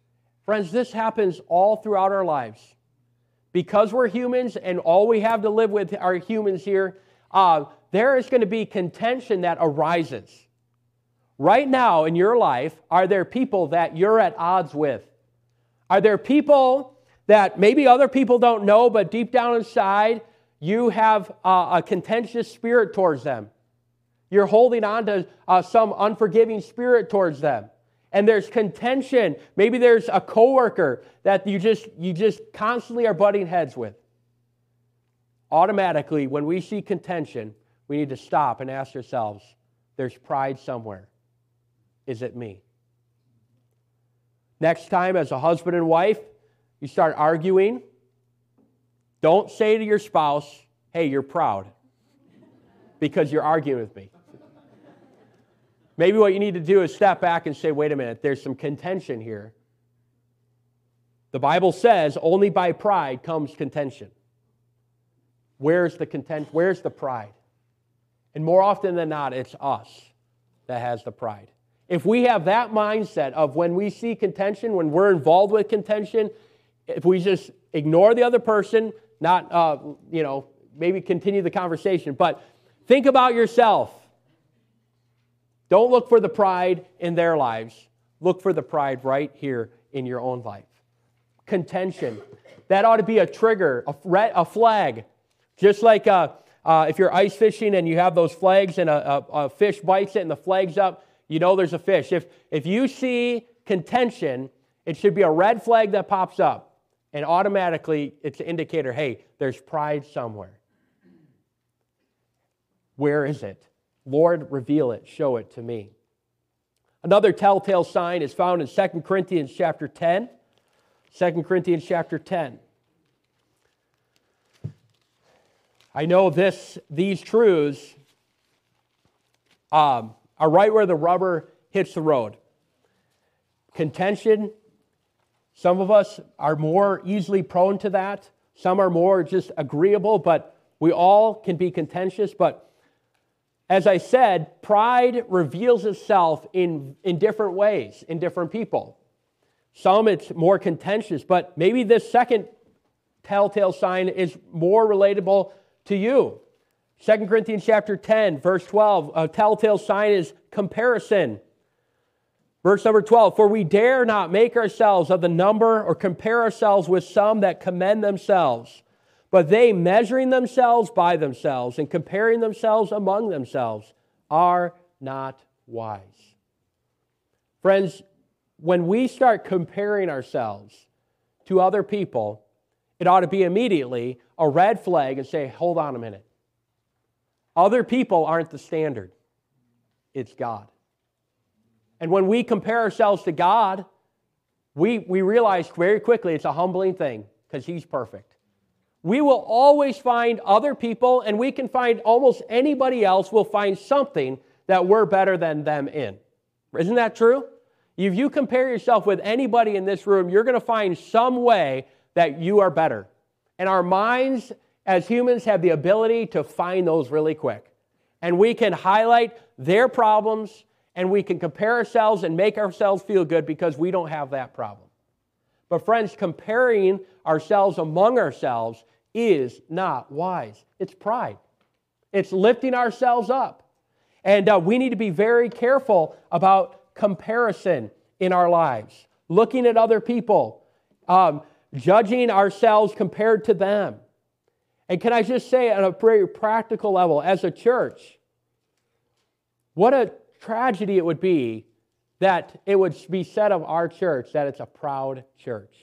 Friends, this happens all throughout our lives. Because we're humans and all we have to live with are humans here, uh, there is going to be contention that arises. Right now in your life, are there people that you're at odds with? Are there people that maybe other people don't know, but deep down inside, you have uh, a contentious spirit towards them? You're holding on to uh, some unforgiving spirit towards them. And there's contention. Maybe there's a coworker that you just you just constantly are butting heads with. Automatically, when we see contention, we need to stop and ask ourselves, there's pride somewhere. Is it me? Next time, as a husband and wife, you start arguing, don't say to your spouse, hey, you're proud, because you're arguing with me. Maybe what you need to do is step back and say, wait a minute, there's some contention here. The Bible says only by pride comes contention. Where's the content? Where's the pride? And more often than not, it's us that has the pride. If we have that mindset of when we see contention, when we're involved with contention, if we just ignore the other person, not, uh, you know, maybe continue the conversation, but think about yourself. Don't look for the pride in their lives. Look for the pride right here in your own life. Contention. That ought to be a trigger, a, red, a flag. Just like uh, uh, if you're ice fishing and you have those flags and a, a, a fish bites it and the flag's up, you know there's a fish. If, if you see contention, it should be a red flag that pops up. And automatically it's an indicator, hey, there's pride somewhere. Where is it? Lord, reveal it, show it to me. Another telltale sign is found in Second Corinthians chapter ten. Second Corinthians chapter ten. I know this; these truths um, are right where the rubber hits the road. Contention, some of us are more easily prone to that. Some are more just agreeable, but we all can be contentious, but as I said, pride reveals itself in, in different ways, in different people. Some it's more contentious, but maybe this second telltale sign is more relatable to you. Second Corinthians chapter ten, verse twelve, a telltale sign is comparison. Verse number twelve, for we dare not make ourselves of the number or compare ourselves with some that commend themselves. But they, measuring themselves by themselves and comparing themselves among themselves, are not wise. Friends, when we start comparing ourselves to other people, it ought to be immediately a red flag and say, hold on a minute. Other people aren't the standard. It's God. And when we compare ourselves to God, we, we realize very quickly it's a humbling thing because He's perfect. We will always find other people, and we can find almost anybody else will find something that we're better than them in. Isn't that true? If you compare yourself with anybody in this room, you're going to find some way that you are better. And our minds as humans have the ability to find those really quick. And we can highlight their problems, and we can compare ourselves and make ourselves feel good because we don't have that problem. But friends, comparing ourselves among ourselves is not wise. It's pride. It's lifting ourselves up. And uh, we need to be very careful about comparison in our lives. Looking at other people. Um, judging ourselves compared to them. And can I just say on a very practical level, as a church, what a tragedy it would be that it would be said of our church that it's a proud church.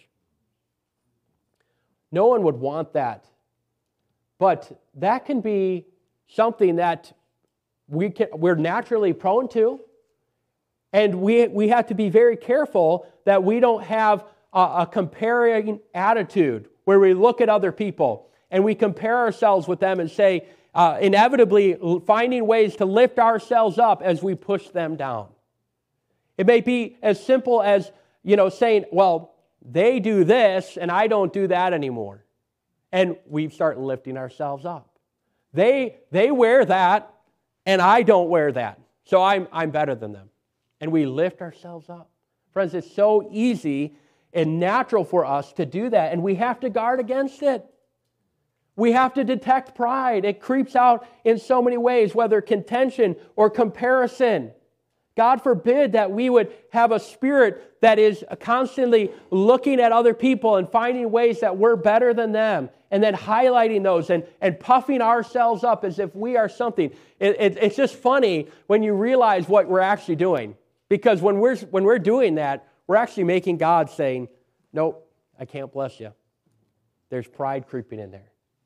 No one would want that. But that can be something that we can, we're naturally prone to. And we, we have to be very careful that we don't have a, a comparing attitude where we look at other people and we compare ourselves with them and say, uh, inevitably finding ways to lift ourselves up as we push them down. It may be as simple as, you know, saying, well, they do this and I don't do that anymore. And we start lifting ourselves up. They, they wear that and I don't wear that. So I'm, I'm better than them. And we lift ourselves up. Friends, it's so easy and natural for us to do that, and we have to guard against it. We have to detect pride. It creeps out in so many ways, whether contention or comparison. God forbid that we would have a spirit that is constantly looking at other people and finding ways that we're better than them, and then highlighting those and, and puffing ourselves up as if we are something. It, it, it's just funny when you realize what we're actually doing. Because when we're, when we're doing that, we're actually making God saying, nope, I can't bless you. There's pride creeping in there.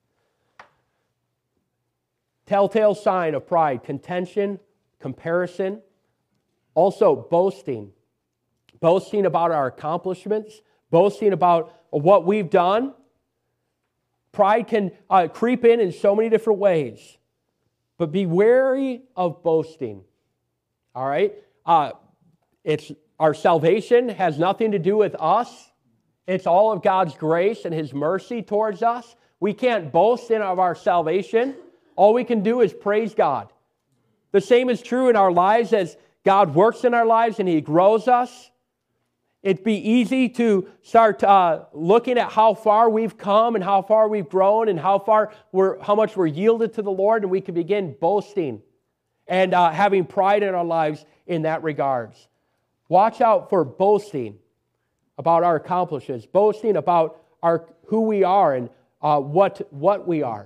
Telltale sign of pride, contention, comparison, also boasting. Boasting about our accomplishments, boasting about what we've done. Pride can uh, creep in in so many different ways. But be wary of boasting. All right? Uh, it's our salvation has nothing to do with us. It's all of God's grace and His mercy towards us. We can't boast in of our salvation. All we can do is praise God. The same is true in our lives as God works in our lives and He grows us. It'd be easy to start uh, looking at how far we've come and how far we've grown and how far we're, how much we're yielded to the Lord, and we can begin boasting and uh, having pride in our lives in that regards. Watch out for boasting about our accomplishments, boasting about our who we are and uh, what what we are.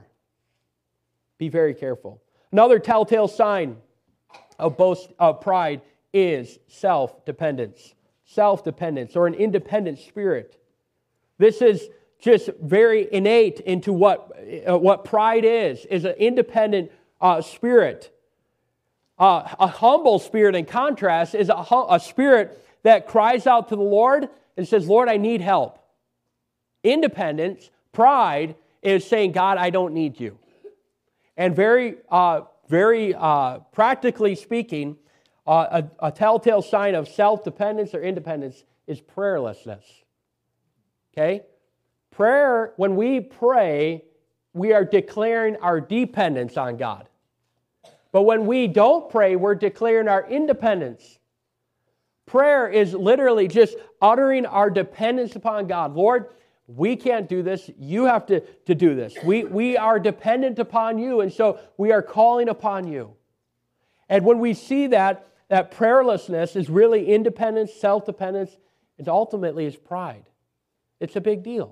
Be very careful. Another telltale sign of boast of pride is self-dependence. Self-dependence or an independent spirit. This is just very innate into what, uh, what pride is, is an independent uh, spirit. Uh, a humble spirit, in contrast, is a, a spirit that cries out to the Lord and says, Lord, I need help. Independence, pride, is saying, God, I don't need you. And very, uh, very uh, practically speaking, uh, a, a telltale sign of self-dependence or independence is prayerlessness. Okay? Prayer, when we pray, we are declaring our dependence on God. But when we don't pray, we're declaring our independence. Prayer is literally just uttering our dependence upon God. Lord, we can't do this. You have to, to do this. We, we are dependent upon you, and so we are calling upon you. And when we see that, that prayerlessness is really independence, self-dependence, and ultimately is pride. It's a big deal.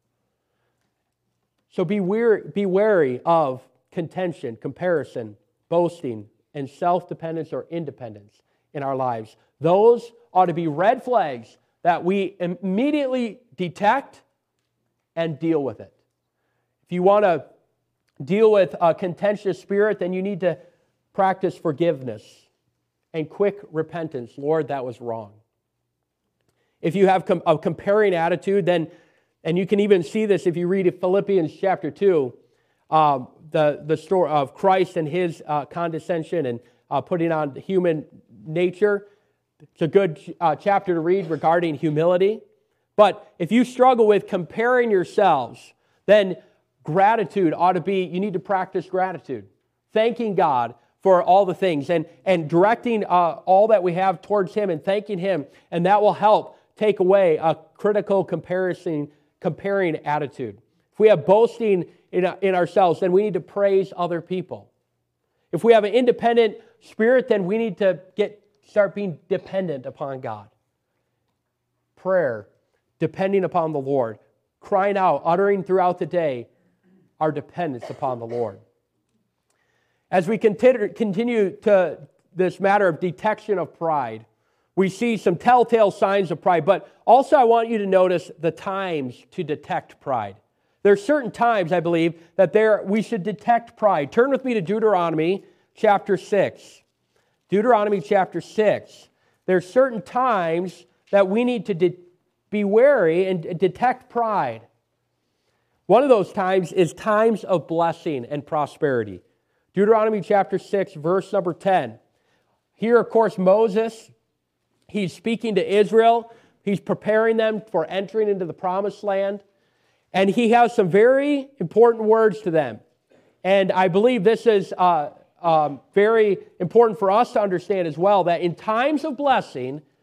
So be wary, be wary of contention, comparison, boasting, and self-dependence or independence in our lives. Those ought to be red flags that we immediately detect and deal with it. If you want to deal with a contentious spirit, then you need to practice forgiveness and quick repentance. Lord, that was wrong. If you have a comparing attitude, then, and you can even see this if you read Philippians chapter two, uh, the, the story of Christ and His uh, condescension and uh, putting on human nature. It's a good uh, chapter to read regarding humility. But if you struggle with comparing yourselves, then gratitude ought to be, you need to practice gratitude. Thanking God for all the things and, and directing uh, all that we have towards Him and thanking Him. And that will help take away a critical comparison, comparing attitude. If we have boasting in, in ourselves, then we need to praise other people. If we have an independent spirit, then we need to get start being dependent upon God. Prayer, depending upon the Lord, crying out, uttering throughout the day our dependence upon the Lord. As we continue to this matter of detection of pride, we see some telltale signs of pride, but also I want you to notice the times to detect pride. There are certain times, I believe, that there we should detect pride. Turn with me to Deuteronomy chapter six. Deuteronomy chapter six. There are certain times that we need to de- be wary and detect pride. One of those times is times of blessing and prosperity. Deuteronomy chapter six, verse number ten. Here, of course, Moses, he's speaking to Israel. He's preparing them for entering into the promised land. And he has some very important words to them. And I believe this is uh, um, very important for us to understand as well, that in times of blessing,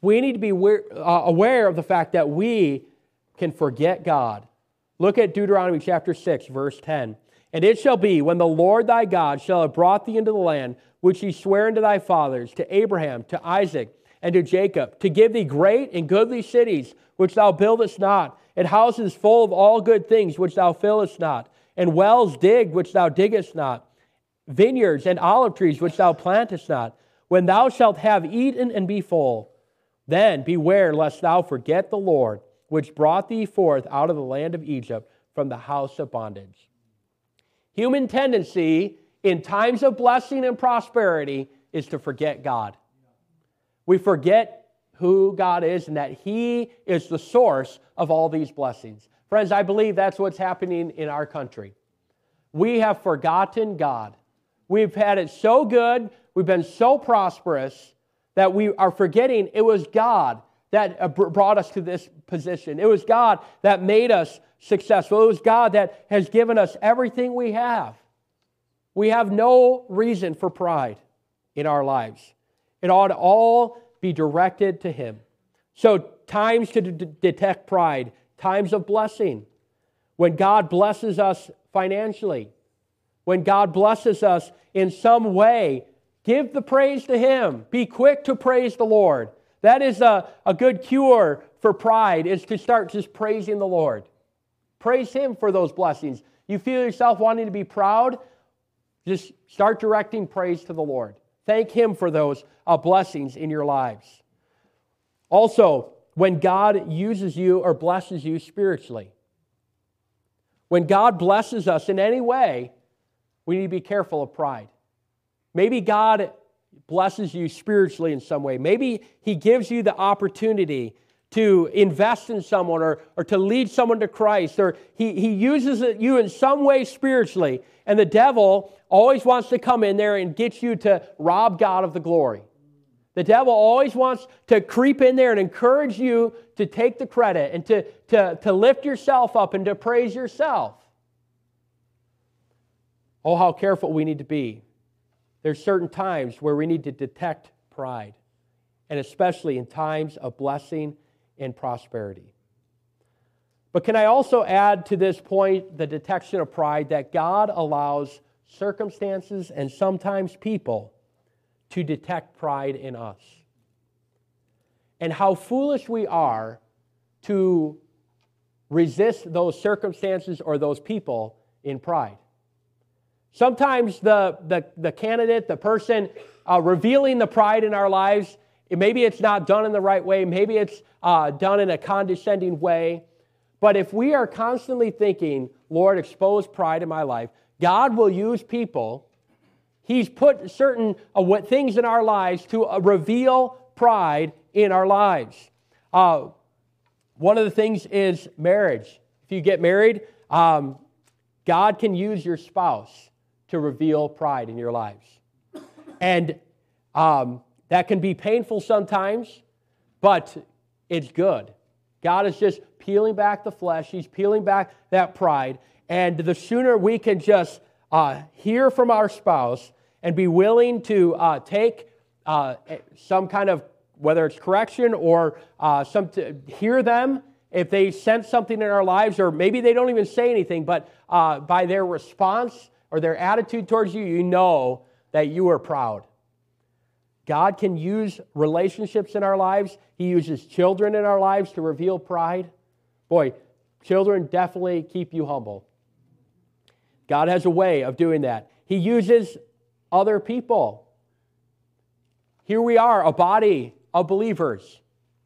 We need to be aware, uh, aware of the fact that we can forget God. Look at Deuteronomy chapter six, verse ten. And it shall be, when the Lord thy God shall have brought thee into the land, which he sware unto thy fathers, to Abraham, to Isaac, and to Jacob, to give thee great and goodly cities, which thou buildest not, and houses full of all good things, which thou fillest not, and wells digged, which thou diggest not, vineyards and olive trees, which thou plantest not. When thou shalt have eaten and be full, then beware lest thou forget the Lord, which brought thee forth out of the land of Egypt from the house of bondage. Human tendency in times of blessing and prosperity is to forget God. We forget who God is and that He is the source of all these blessings. Friends, I believe that's what's happening in our country. We have forgotten God. We've had it so good, we've been so prosperous that we are forgetting it was God that brought us to this position. It was God that made us successful. It was God that has given us everything we have. We have no reason for pride in our lives. It ought to all be directed to Him. So times to d- detect pride, times of blessing. When God blesses us financially, when God blesses us in some way, give the praise to Him. Be quick to praise the Lord. That is a, a good cure for pride, is to start just praising the Lord. Praise Him for those blessings. You feel yourself wanting to be proud, just start directing praise to the Lord. Thank Him for those uh, blessings in your lives. Also, when God uses you or blesses you spiritually, when God blesses us in any way, we need to be careful of pride. Maybe God blesses you spiritually in some way. Maybe He gives you the opportunity to invest in someone or, or to lead someone to Christ, or he, he uses it, you in some way spiritually, and the devil always wants to come in there and get you to rob God of the glory. The devil always wants to creep in there and encourage you to take the credit and to, to, to lift yourself up and to praise yourself. Oh, how careful we need to be. There's certain times where we need to detect pride, and especially in times of blessing and prosperity. But can I also add to this point, the detection of pride, that God allows circumstances and sometimes people to detect pride in us. And how foolish we are to resist those circumstances or those people in pride. Sometimes the, the, the candidate, the person uh, revealing the pride in our lives, maybe it's not done in the right way, maybe it's uh, done in a condescending way. But if we are constantly thinking, Lord, expose pride in my life, God will use people. He's put certain uh, things in our lives to uh, reveal pride in our lives. Uh, one of the things is marriage. If you get married, um, God can use your spouse to reveal pride in your lives. And um, that can be painful sometimes, but it's good. God is just peeling back the flesh. He's peeling back that pride. And the sooner we can just uh, hear from our spouse and be willing to uh, take uh, some kind of, whether it's correction or uh, some to hear them, if they sense something in our lives, or maybe they don't even say anything, but uh, by their response or their attitude towards you, you know that you are proud. God can use relationships in our lives. He uses children in our lives to reveal pride. Boy, children definitely keep you humble. God has a way of doing that. He uses other people. Here we are, a body of believers.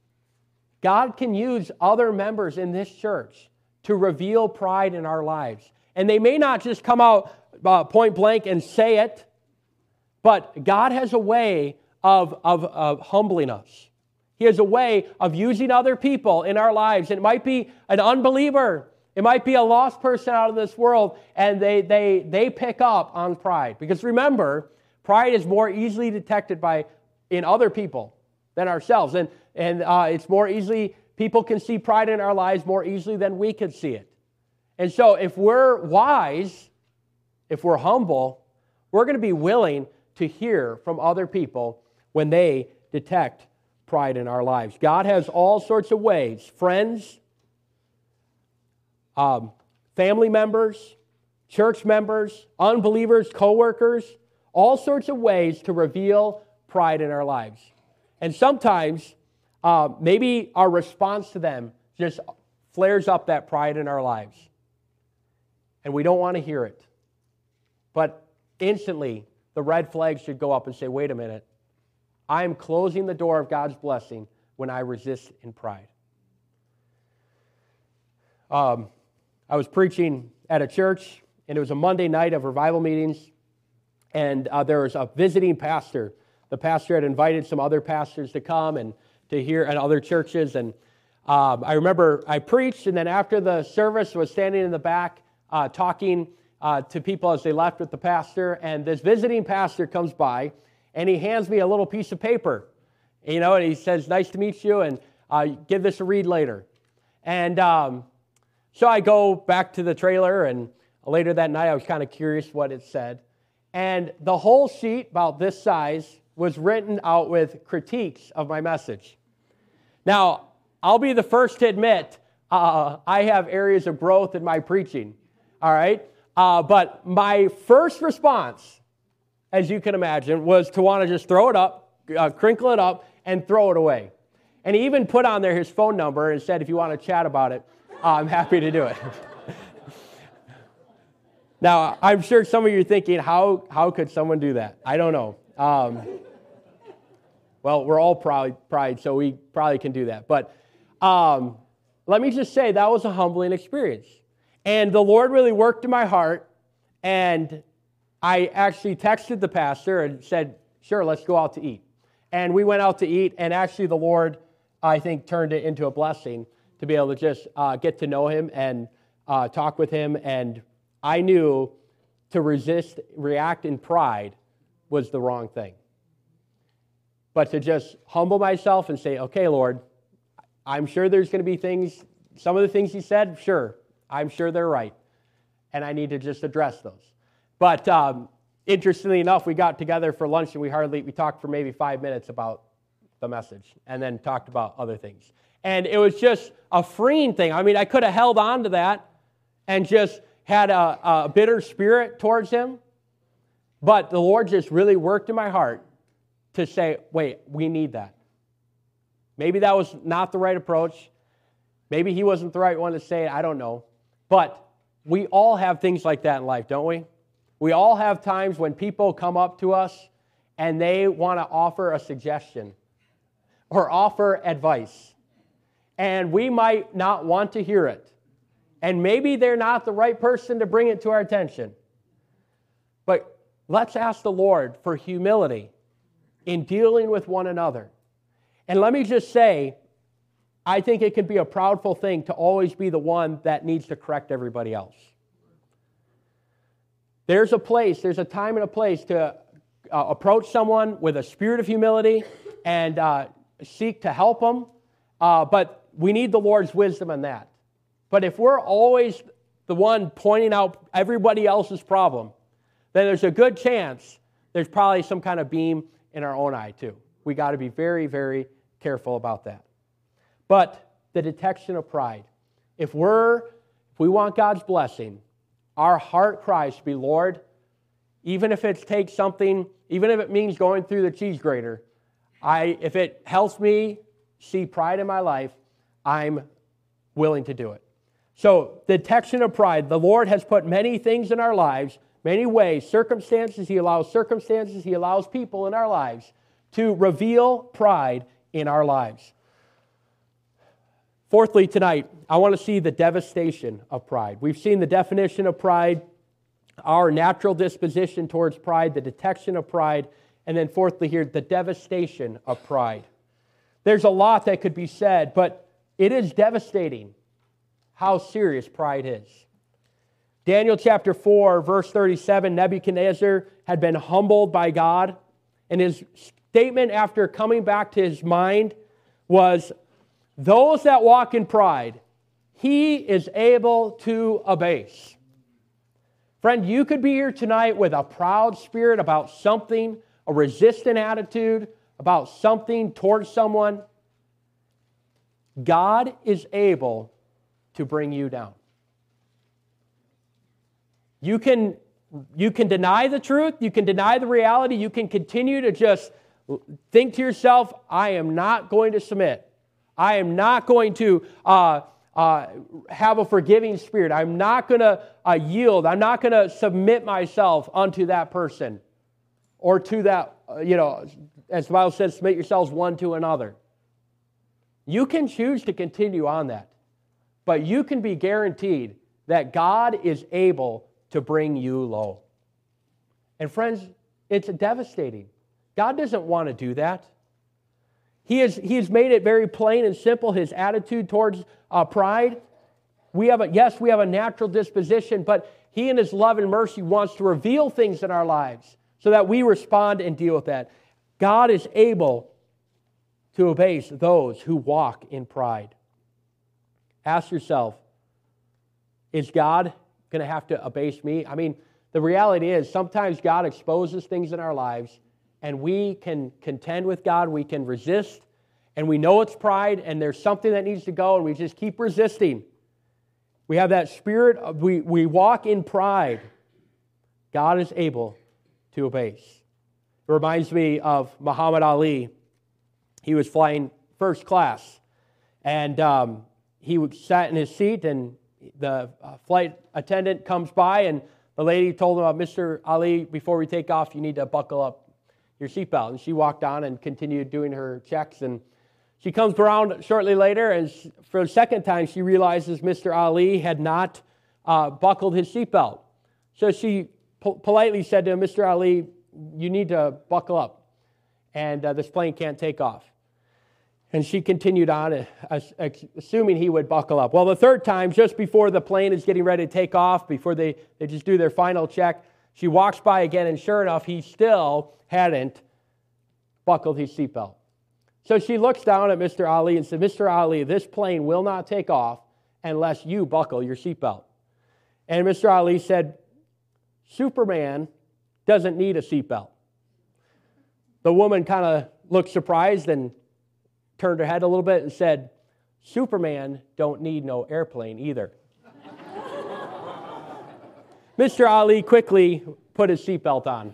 God can use other members in this church to reveal pride in our lives. And they may not just come out uh, point blank and say it, but God has a way of, of, of humbling us. He has a way of using other people in our lives. It might be an unbeliever. It might be a lost person out of this world, and they, they, they pick up on pride. Because remember, pride is more easily detected by in other people than ourselves. And, and uh, it's more easily, people can see pride in our lives more easily than we can see it. And so if we're wise, if we're humble, we're going to be willing to hear from other people when they detect pride in our lives. God has all sorts of ways, friends, um, family members, church members, unbelievers, co-workers, all sorts of ways to reveal pride in our lives. And sometimes, uh, maybe our response to them just flares up that pride in our lives. And we don't want to hear it. But instantly, the red flags should go up and say, wait a minute, I am closing the door of God's blessing when I resist in pride. Um, I was preaching at a church, and it was a Monday night of revival meetings, and uh, there was a visiting pastor. The pastor had invited some other pastors to come and to hear at other churches, and um, I remember I preached, and then after the service, was standing in the back uh, talking uh, to people as they left with the pastor, and this visiting pastor comes by, and he hands me a little piece of paper, you know, and he says, nice to meet you, and uh, give this a read later. And um, so I go back to the trailer, and later that night I was kind of curious what it said. And the whole sheet, about this size, was written out with critiques of my message. Now, I'll be the first to admit uh, I have areas of growth in my preaching, all right? Uh, but my first response, as you can imagine, was to want to just throw it up, uh, crinkle it up, and throw it away. And he even put on there his phone number and said, if you want to chat about it, uh, I'm happy to do it. Now, I'm sure some of you are thinking, how, how could someone do that? I don't know. Um, well, we're all proud, pride, so we probably can do that. But um, let me just say, that was a humbling experience. And the Lord really worked in my heart, and I actually texted the pastor and said, sure, let's go out to eat. And we went out to eat, and actually the Lord, I think, turned it into a blessing to be able to just uh, get to know him and uh, talk with him. And I knew to resist, react in pride was the wrong thing. But to just humble myself and say, okay, Lord, I'm sure there's going to be things, some of the things he said, sure, I'm sure they're right. And I need to just address those. But um, interestingly enough, we got together for lunch and we hardly, we talked for maybe five minutes about the message and then talked about other things. And it was just a freeing thing. I mean, I could have held on to that and just had a, a bitter spirit towards him. But the Lord just really worked in my heart to say, wait, we need that. Maybe that was not the right approach. Maybe he wasn't the right one to say it. I don't know. But we all have things like that in life, don't we? We all have times when people come up to us and they want to offer a suggestion or offer advice. And we might not want to hear it. And maybe they're not the right person to bring it to our attention. But let's ask the Lord for humility in dealing with one another. And let me just say, I think it can be a proudful thing to always be the one that needs to correct everybody else. There's a place, there's a time and a place to uh, approach someone with a spirit of humility and uh, seek to help them. Uh, but we need the Lord's wisdom in that. But if we're always the one pointing out everybody else's problem, then there's a good chance there's probably some kind of beam in our own eye too. We got to be very, very careful about that. But the detection of pride. If we're, if we want God's blessing, our heart cries to be, Lord, even if it takes something, even if it means going through the cheese grater, I, if it helps me see pride in my life, I'm willing to do it. So, the detection of pride. The Lord has put many things in our lives, many ways, circumstances. He allows circumstances, He allows people in our lives to reveal pride in our lives. Fourthly, tonight, I want to see the devastation of pride. We've seen the definition of pride, our natural disposition towards pride, the detection of pride, and then fourthly here, the devastation of pride. There's a lot that could be said, but it is devastating how serious pride is. Daniel chapter four, verse thirty-seven, Nebuchadnezzar had been humbled by God, and his statement after coming back to his mind was, those that walk in pride, he is able to abase. Friend, you could be here tonight with a proud spirit about something, a resistant attitude, about something towards someone, God is able to bring you down. You can, you can deny the truth, you can deny the reality, you can continue to just think to yourself, I am not going to submit. I am not going to uh, uh, have a forgiving spirit. I'm not going to uh, yield. I'm not going to submit myself unto that person or to that, uh, you know, as the Bible says, submit yourselves one to another. You can choose to continue on that, but you can be guaranteed that God is able to bring you low. And friends, it's devastating. God doesn't want to do that. He has, he has made it very plain and simple, his attitude towards uh, pride. We have a, yes, we have a natural disposition, but he in his love and mercy wants to reveal things in our lives so that we respond and deal with that. God is able to abase those who walk in pride. Ask yourself, is God going to have to abase me? I mean, the reality is sometimes God exposes things in our lives and we can contend with God, we can resist, and we know it's pride and there's something that needs to go and we just keep resisting. We have that spirit, of, we, we walk in pride. God is able to abase. It reminds me of Muhammad Ali. He was flying first class, and um, he sat in his seat, and the uh, flight attendant comes by, and the lady told him, Mister Ali, before we take off, you need to buckle up your seatbelt. And she walked on and continued doing her checks, and she comes around shortly later, and for the second time, she realizes Mister Ali had not uh, buckled his seatbelt. So she po- politely said to him, Mister Ali, you need to buckle up, and uh, this plane can't take off. And she continued on, assuming he would buckle up. Well, the third time, just before the plane is getting ready to take off, before they, they just do their final check, she walks by again, and sure enough, he still hadn't buckled his seatbelt. So she looks down at Mister Ali and said, Mister Ali, this plane will not take off unless you buckle your seatbelt. And Mister Ali said, Superman doesn't need a seatbelt. The woman kind of looked surprised and turned her head a little bit and said, Superman don't need no airplane either. Mister Ali quickly put his seatbelt on.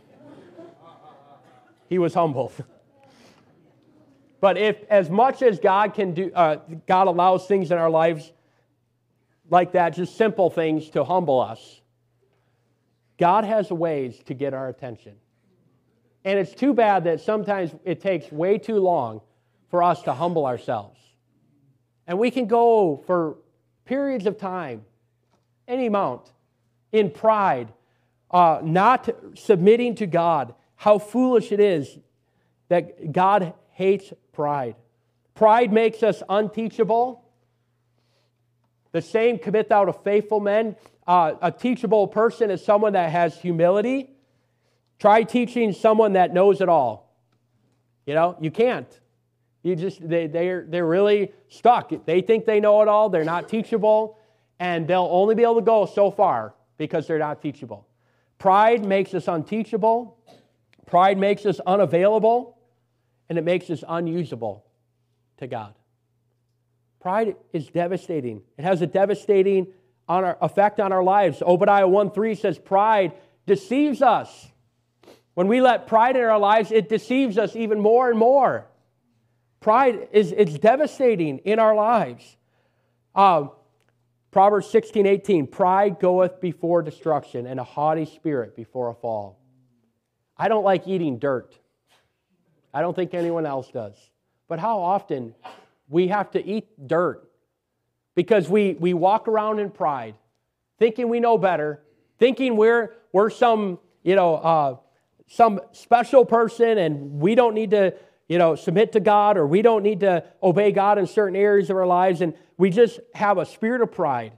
He was humbled. But if, as much as God can do, uh, God allows things in our lives like that, just simple things to humble us, God has ways to get our attention. And it's too bad that sometimes it takes way too long for us to humble ourselves. And we can go for periods of time, any amount, in pride, uh, not submitting to God. How foolish it is that God hates pride. Pride makes us unteachable. The same commit thou to faithful men. Uh, a teachable person is someone that has humility. Try teaching someone that knows it all. You know, you can't. You just they they're they're really stuck. They think they know it all. They're not teachable, and they'll only be able to go so far because they're not teachable. Pride makes us unteachable. Pride makes us unavailable, and it makes us unusable to God. Pride is devastating. It has a devastating on our, effect on our lives. Obadiah one three says pride deceives us. When we let pride in our lives, it deceives us even more and more. Pride is it's devastating in our lives. Uh, Proverbs sixteen eighteen, pride goeth before destruction, and a haughty spirit before a fall. I don't like eating dirt. I don't think anyone else does. But how often we have to eat dirt because we, we walk around in pride, thinking we know better, thinking we're we're some, you know, uh, some special person and we don't need to, you know, submit to God, or we don't need to obey God in certain areas of our lives, and we just have a spirit of pride.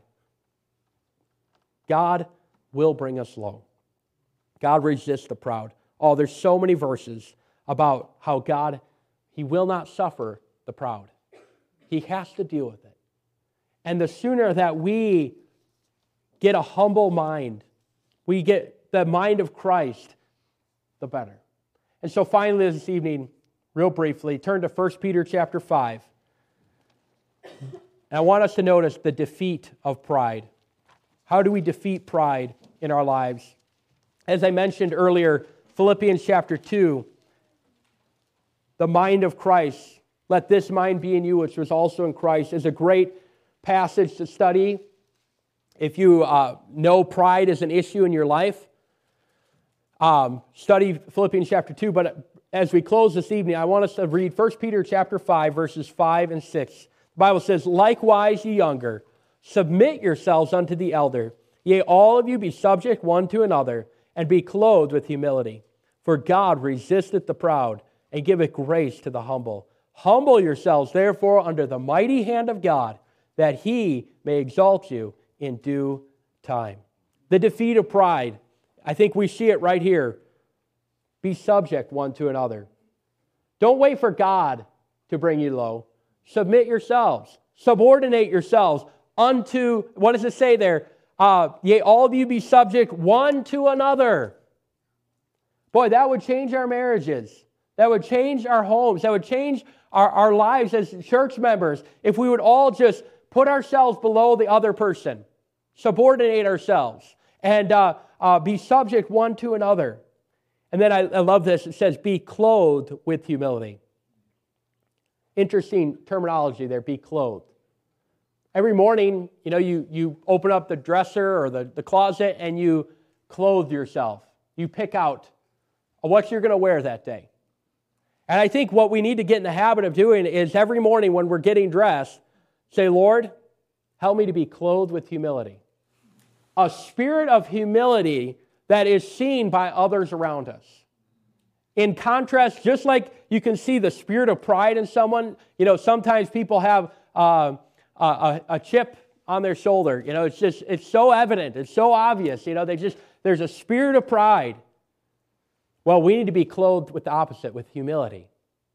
God will bring us low. God resists the proud. Oh, there's so many verses about how God, He will not suffer the proud. He has to deal with it. And the sooner that we get a humble mind, we get the mind of Christ, the better. And so finally this evening, real briefly. Turn to First Peter chapter five. And I want us to notice the defeat of pride. How do we defeat pride in our lives? As I mentioned earlier, Philippians chapter two, the mind of Christ, let this mind be in you, which was also in Christ, is a great passage to study. If you uh, know pride is an issue in your life, um, study Philippians chapter two. But as we close this evening, I want us to read First Peter chapter five, verses five and six. The Bible says, likewise, ye younger, submit yourselves unto the elder. Yea, all of you be subject one to another, and be clothed with humility. For God resisteth the proud, and giveth grace to the humble. Humble yourselves, therefore, under the mighty hand of God, that he may exalt you in due time. The defeat of pride, I think we see it right here. Be subject one to another. Don't wait for God to bring you low. Submit yourselves. Subordinate yourselves unto, what does it say there? Uh, yea, all of you be subject one to another. Boy, that would change our marriages. That would change our homes. That would change our, our lives as church members if we would all just put ourselves below the other person, subordinate ourselves, and uh, uh, be subject one to another. And then I, I love this. It says, be clothed with humility. Interesting terminology there, be clothed. Every morning, you know, you, you open up the dresser or the, the closet and you clothe yourself. You pick out what you're going to wear that day. And I think what we need to get in the habit of doing is every morning when we're getting dressed, say, Lord, help me to be clothed with humility. A spirit of humility that is seen by others around us. In contrast, just like you can see the spirit of pride in someone, you know, sometimes people have uh, a, a chip on their shoulder. You know, it's just, it's so evident. It's so obvious. You know, they just, there's a spirit of pride. Well, we need to be clothed with the opposite, with humility.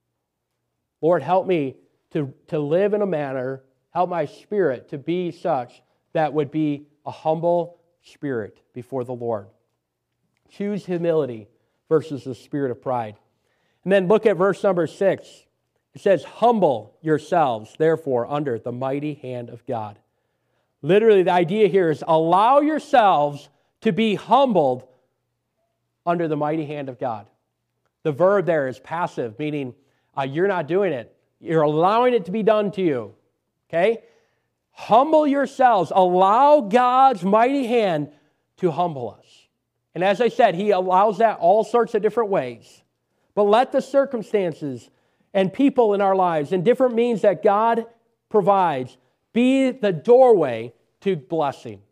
Lord, help me to, to live in a manner, help my spirit to be such that would be a humble spirit before the Lord. Choose humility versus the spirit of pride. And then look at verse number six. It says, humble yourselves, therefore, under the mighty hand of God. Literally, the idea here is allow yourselves to be humbled under the mighty hand of God. The verb there is passive, meaning uh, you're not doing it. You're allowing it to be done to you. Okay? Humble yourselves. Allow God's mighty hand to humble us. And as I said, He allows that all sorts of different ways. But let the circumstances and people in our lives and different means that God provides be the doorway to blessing.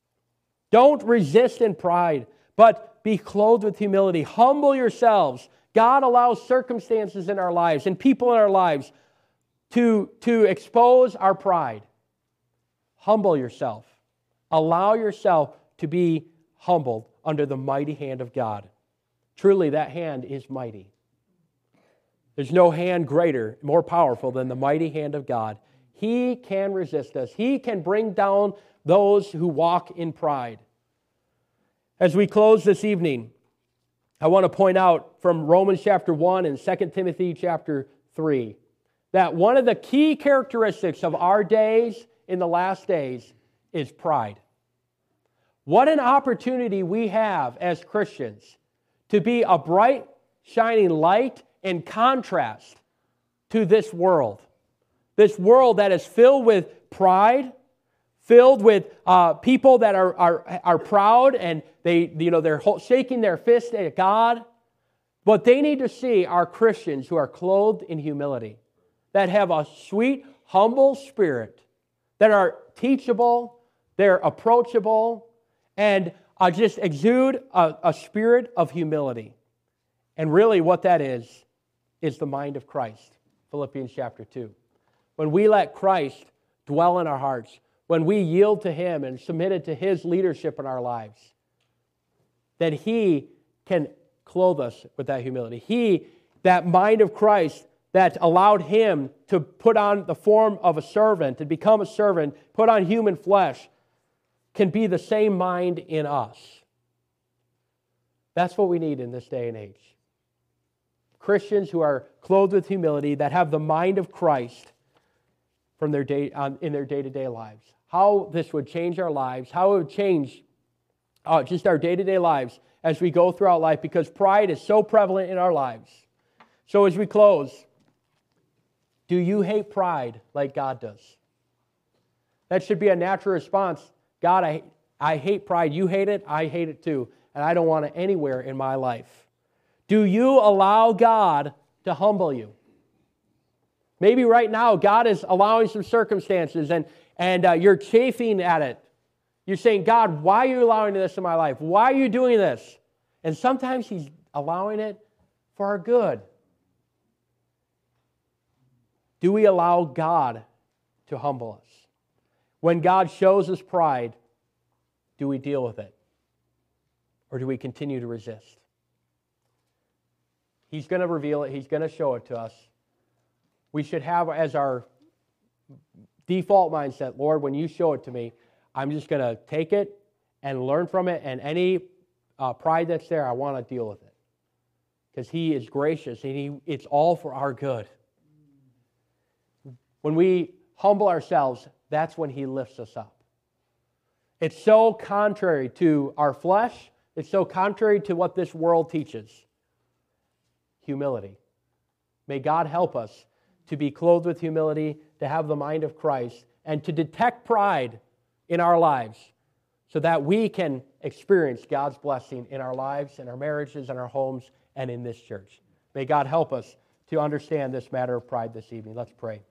Don't resist in pride, but be clothed with humility. Humble yourselves. God allows circumstances in our lives and people in our lives to, to expose our pride. Humble yourself. Allow yourself to be humbled under the mighty hand of God. Truly, that hand is mighty. There's no hand greater, more powerful than the mighty hand of God. He can resist us. He can bring down those who walk in pride. As we close this evening, I want to point out from Romans chapter one and Second Timothy chapter three that one of the key characteristics of our days in the last days is pride. What an opportunity we have as Christians to be a bright, shining light in contrast to this world. This world that is filled with pride, filled with uh, people that are, are, are proud and they, you know, they're shaking their fist at God. What they need to see are Christians who are clothed in humility, that have a sweet, humble spirit, that are teachable, they're approachable, and uh, just exude a, a spirit of humility. And really what that is, is the mind of Christ, Philippians chapter two. When we let Christ dwell in our hearts, when we yield to Him and submit to His leadership in our lives, that He can clothe us with that humility. He, that mind of Christ that allowed Him to put on the form of a servant and become a servant, put on human flesh, can be the same mind in us. That's what we need in this day and age. Christians who are clothed with humility, that have the mind of Christ from their day, um, in their day-to-day lives. How this would change our lives, how it would change uh, just our day-to-day lives as we go throughout life, because pride is so prevalent in our lives. So as we close, do you hate pride like God does? That should be a natural response. God, I, I hate pride. You hate it. I hate it too. And I don't want it anywhere in my life. Do you allow God to humble you? Maybe right now God is allowing some circumstances and, and uh, you're chafing at it. You're saying, God, why are you allowing this in my life? Why are you doing this? And sometimes He's allowing it for our good. Do we allow God to humble us? When God shows us pride, do we deal with it? Or do we continue to resist? He's going to reveal it. He's going to show it to us. We should have as our default mindset, Lord, when you show it to me, I'm just going to take it and learn from it, and any uh, pride that's there, I want to deal with it. Because He is gracious, and he, it's all for our good. When we humble ourselves, that's when He lifts us up. It's so contrary to our flesh. It's so contrary to what this world teaches. Humility. May God help us to be clothed with humility, to have the mind of Christ, and to detect pride in our lives so that we can experience God's blessing in our lives, in our marriages, in our homes, and in this church. May God help us to understand this matter of pride this evening. Let's pray.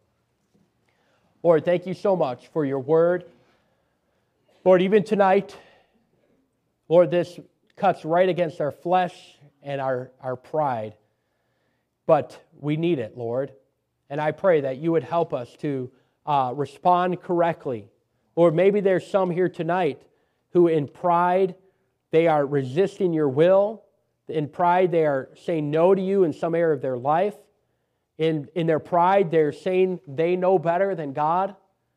Lord, thank you so much for your word. Lord, even tonight, Lord, this cuts right against our flesh and our, our pride, but we need it, Lord. And I pray that you would help us to uh, respond correctly. Lord, maybe there's some here tonight who in pride, they are resisting your will. In pride, they are saying no to you in some area of their life. In, in their pride, they're saying they know better than God.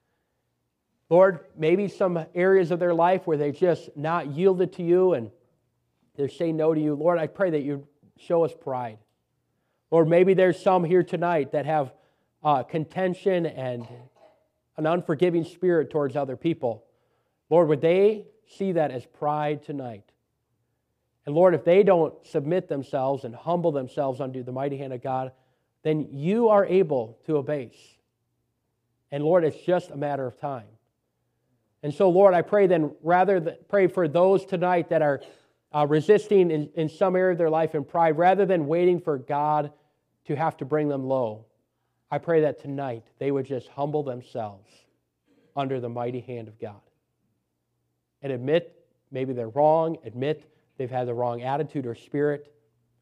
Lord, maybe some areas of their life where they just not yielded to you and they're saying no to you. Lord, I pray that you show us pride. Lord, maybe there's some here tonight that have uh, contention and an unforgiving spirit towards other people. Lord, would they see that as pride tonight? And Lord, if they don't submit themselves and humble themselves under the mighty hand of God, then you are able to abase. And Lord, it's just a matter of time. And so, Lord, I pray then, rather than pray for those tonight that are uh, resisting in, in some area of their life in pride, rather than waiting for God to have to bring them low, I pray that tonight they would just humble themselves under the mighty hand of God and admit maybe they're wrong, admit they've had the wrong attitude or spirit.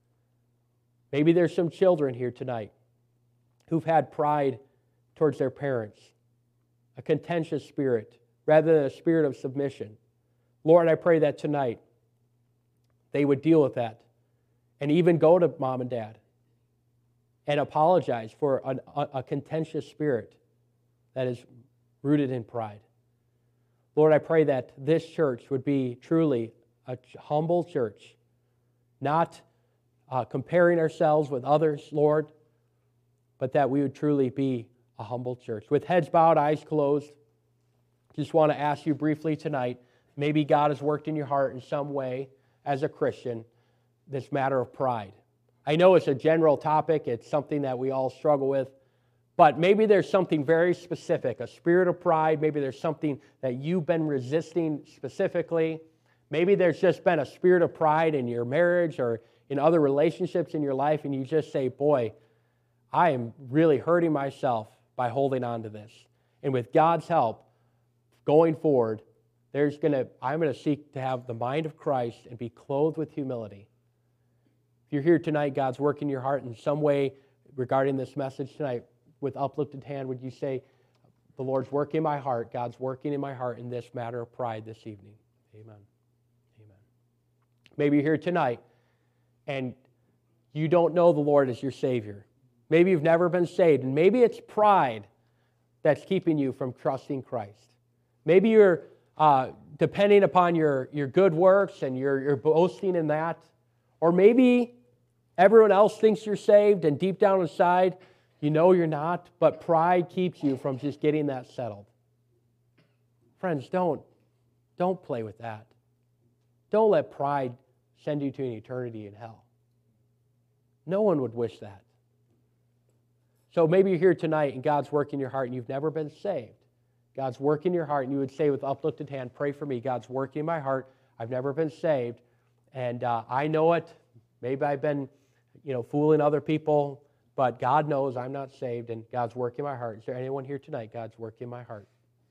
Maybe there's some children here tonight who've had pride towards their parents, a contentious spirit, rather than a spirit of submission. Lord, I pray that tonight they would deal with that and even go to mom and dad and apologize for a, a, a contentious spirit that is rooted in pride. Lord, I pray that this church would be truly a humble church, not uh, comparing ourselves with others, Lord, but that we would truly be a humble church. With heads bowed, eyes closed, just want to ask you briefly tonight, maybe God has worked in your heart in some way as a Christian, this matter of pride. I know it's a general topic, it's something that we all struggle with, but maybe there's something very specific, a spirit of pride, maybe there's something that you've been resisting specifically. Maybe there's just been a spirit of pride in your marriage or in other relationships in your life, and you just say, boy, I am really hurting myself by holding on to this. And with God's help, going forward, there's gonna, I'm going to seek to have the mind of Christ and be clothed with humility. If you're here tonight, God's working your heart in some way regarding this message tonight, with uplifted hand, would you say, the Lord's working in my heart, God's working in my heart in this matter of pride this evening? Amen. Amen. Maybe you're here tonight and you don't know the Lord as your Savior. Maybe you've never been saved, and maybe it's pride that's keeping you from trusting Christ. Maybe you're uh, depending upon your, your good works and you're, you're boasting in that. Or maybe Everyone else thinks you're saved, and deep down inside, you know you're not, but pride keeps you from just getting that settled. Friends, don't, don't play with that. Don't let pride send you to an eternity in hell. No one would wish that. So maybe you're here tonight and God's working in your heart and you've never been saved. God's working in your heart and you would say with uplifted hand, pray for me. God's working in my heart. I've never been saved. And uh, I know it. Maybe I've been, you know, fooling other people. But God knows I'm not saved and God's working in my heart. Is there anyone here tonight? God's working in my heart.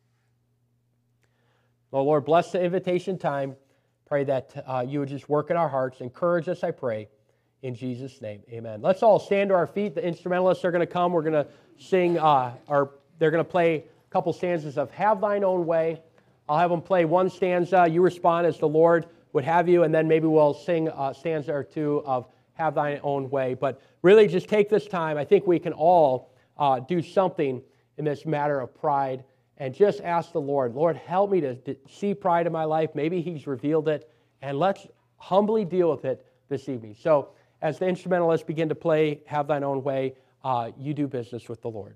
Oh, Lord, bless the invitation time. Pray that uh, you would just work in our hearts. Encourage us, I pray. In Jesus' name, amen. Let's all stand to our feet. The instrumentalists are going to come. We're going to sing, uh, or they're going to play a couple stanzas of Have Thine Own Way. I'll have them play one stanza. You respond as the Lord would have you, and then maybe we'll sing a stanza or two of Have Thine Own Way. But really just take this time. I think we can all uh, do something in this matter of pride and just ask the Lord, Lord, help me to, to see pride in my life. Maybe He's revealed it, and let's humbly deal with it this evening. So as the instrumentalists begin to play Have Thine Own Way, uh, you do business with the Lord.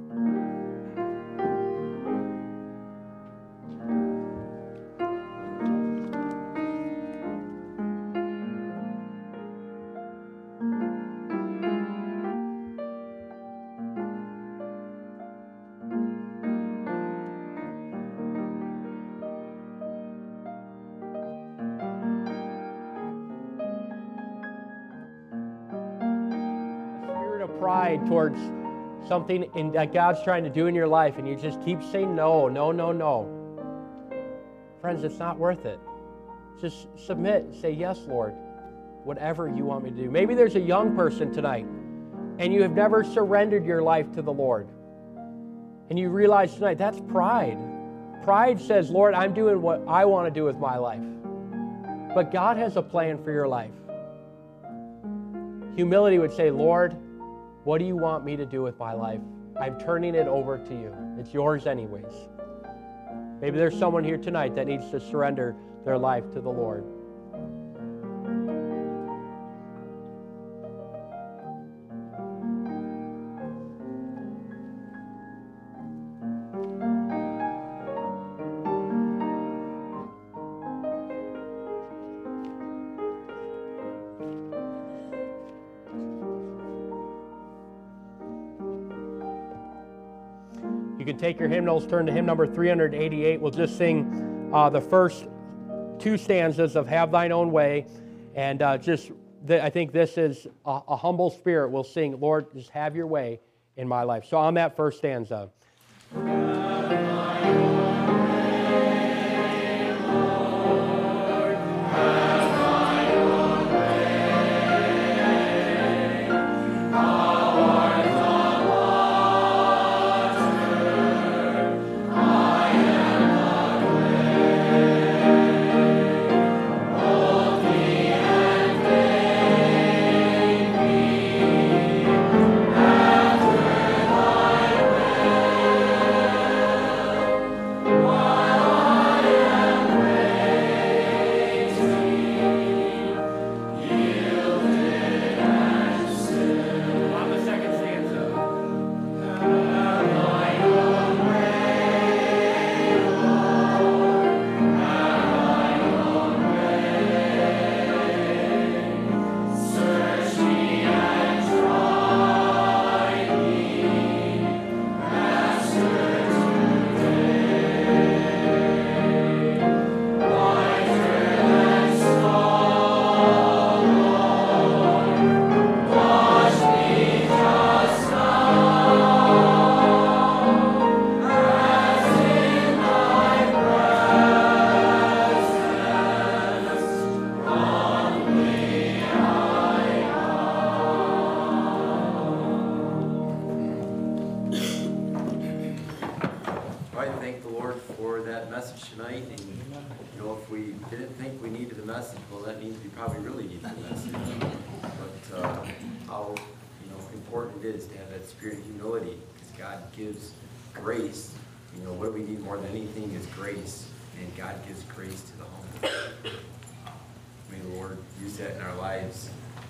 Pride towards something in, that God's trying to do in your life, and you just keep saying no, no, no, no. Friends, it's not worth it. Just submit and say, yes, Lord, whatever you want me to do. Maybe there's a young person tonight, and you have never surrendered your life to the Lord. And you realize tonight, that's pride. Pride says, Lord, I'm doing what I want to do with my life. But God has a plan for your life. Humility would say, Lord, what do you want me to do with my life? I'm turning it over to you. It's yours anyways. Maybe there's someone here tonight that needs to surrender their life to the Lord. You can take your hymnals, turn to hymn number three eighty-eight. We'll just sing uh, the first two stanzas of Have Thine Own Way. And uh, just, th- I think this is a, a humble spirit. We'll sing, Lord, just have your way in my life. So on that first stanza.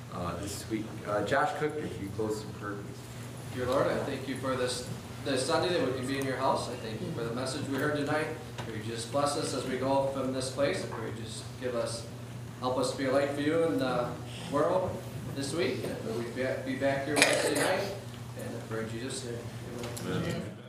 uh, this week. Uh, Josh Cook, if you close in prayer, please. Dear Lord, I thank you for this this Sunday that we can be in your house. I thank you for the message we heard tonight. Pray you just bless us as we go from this place. I pray you just give us, help us be a light for you in the world this week. And we be back here Wednesday night. And I pray in Jesus' name. Amen. Amen.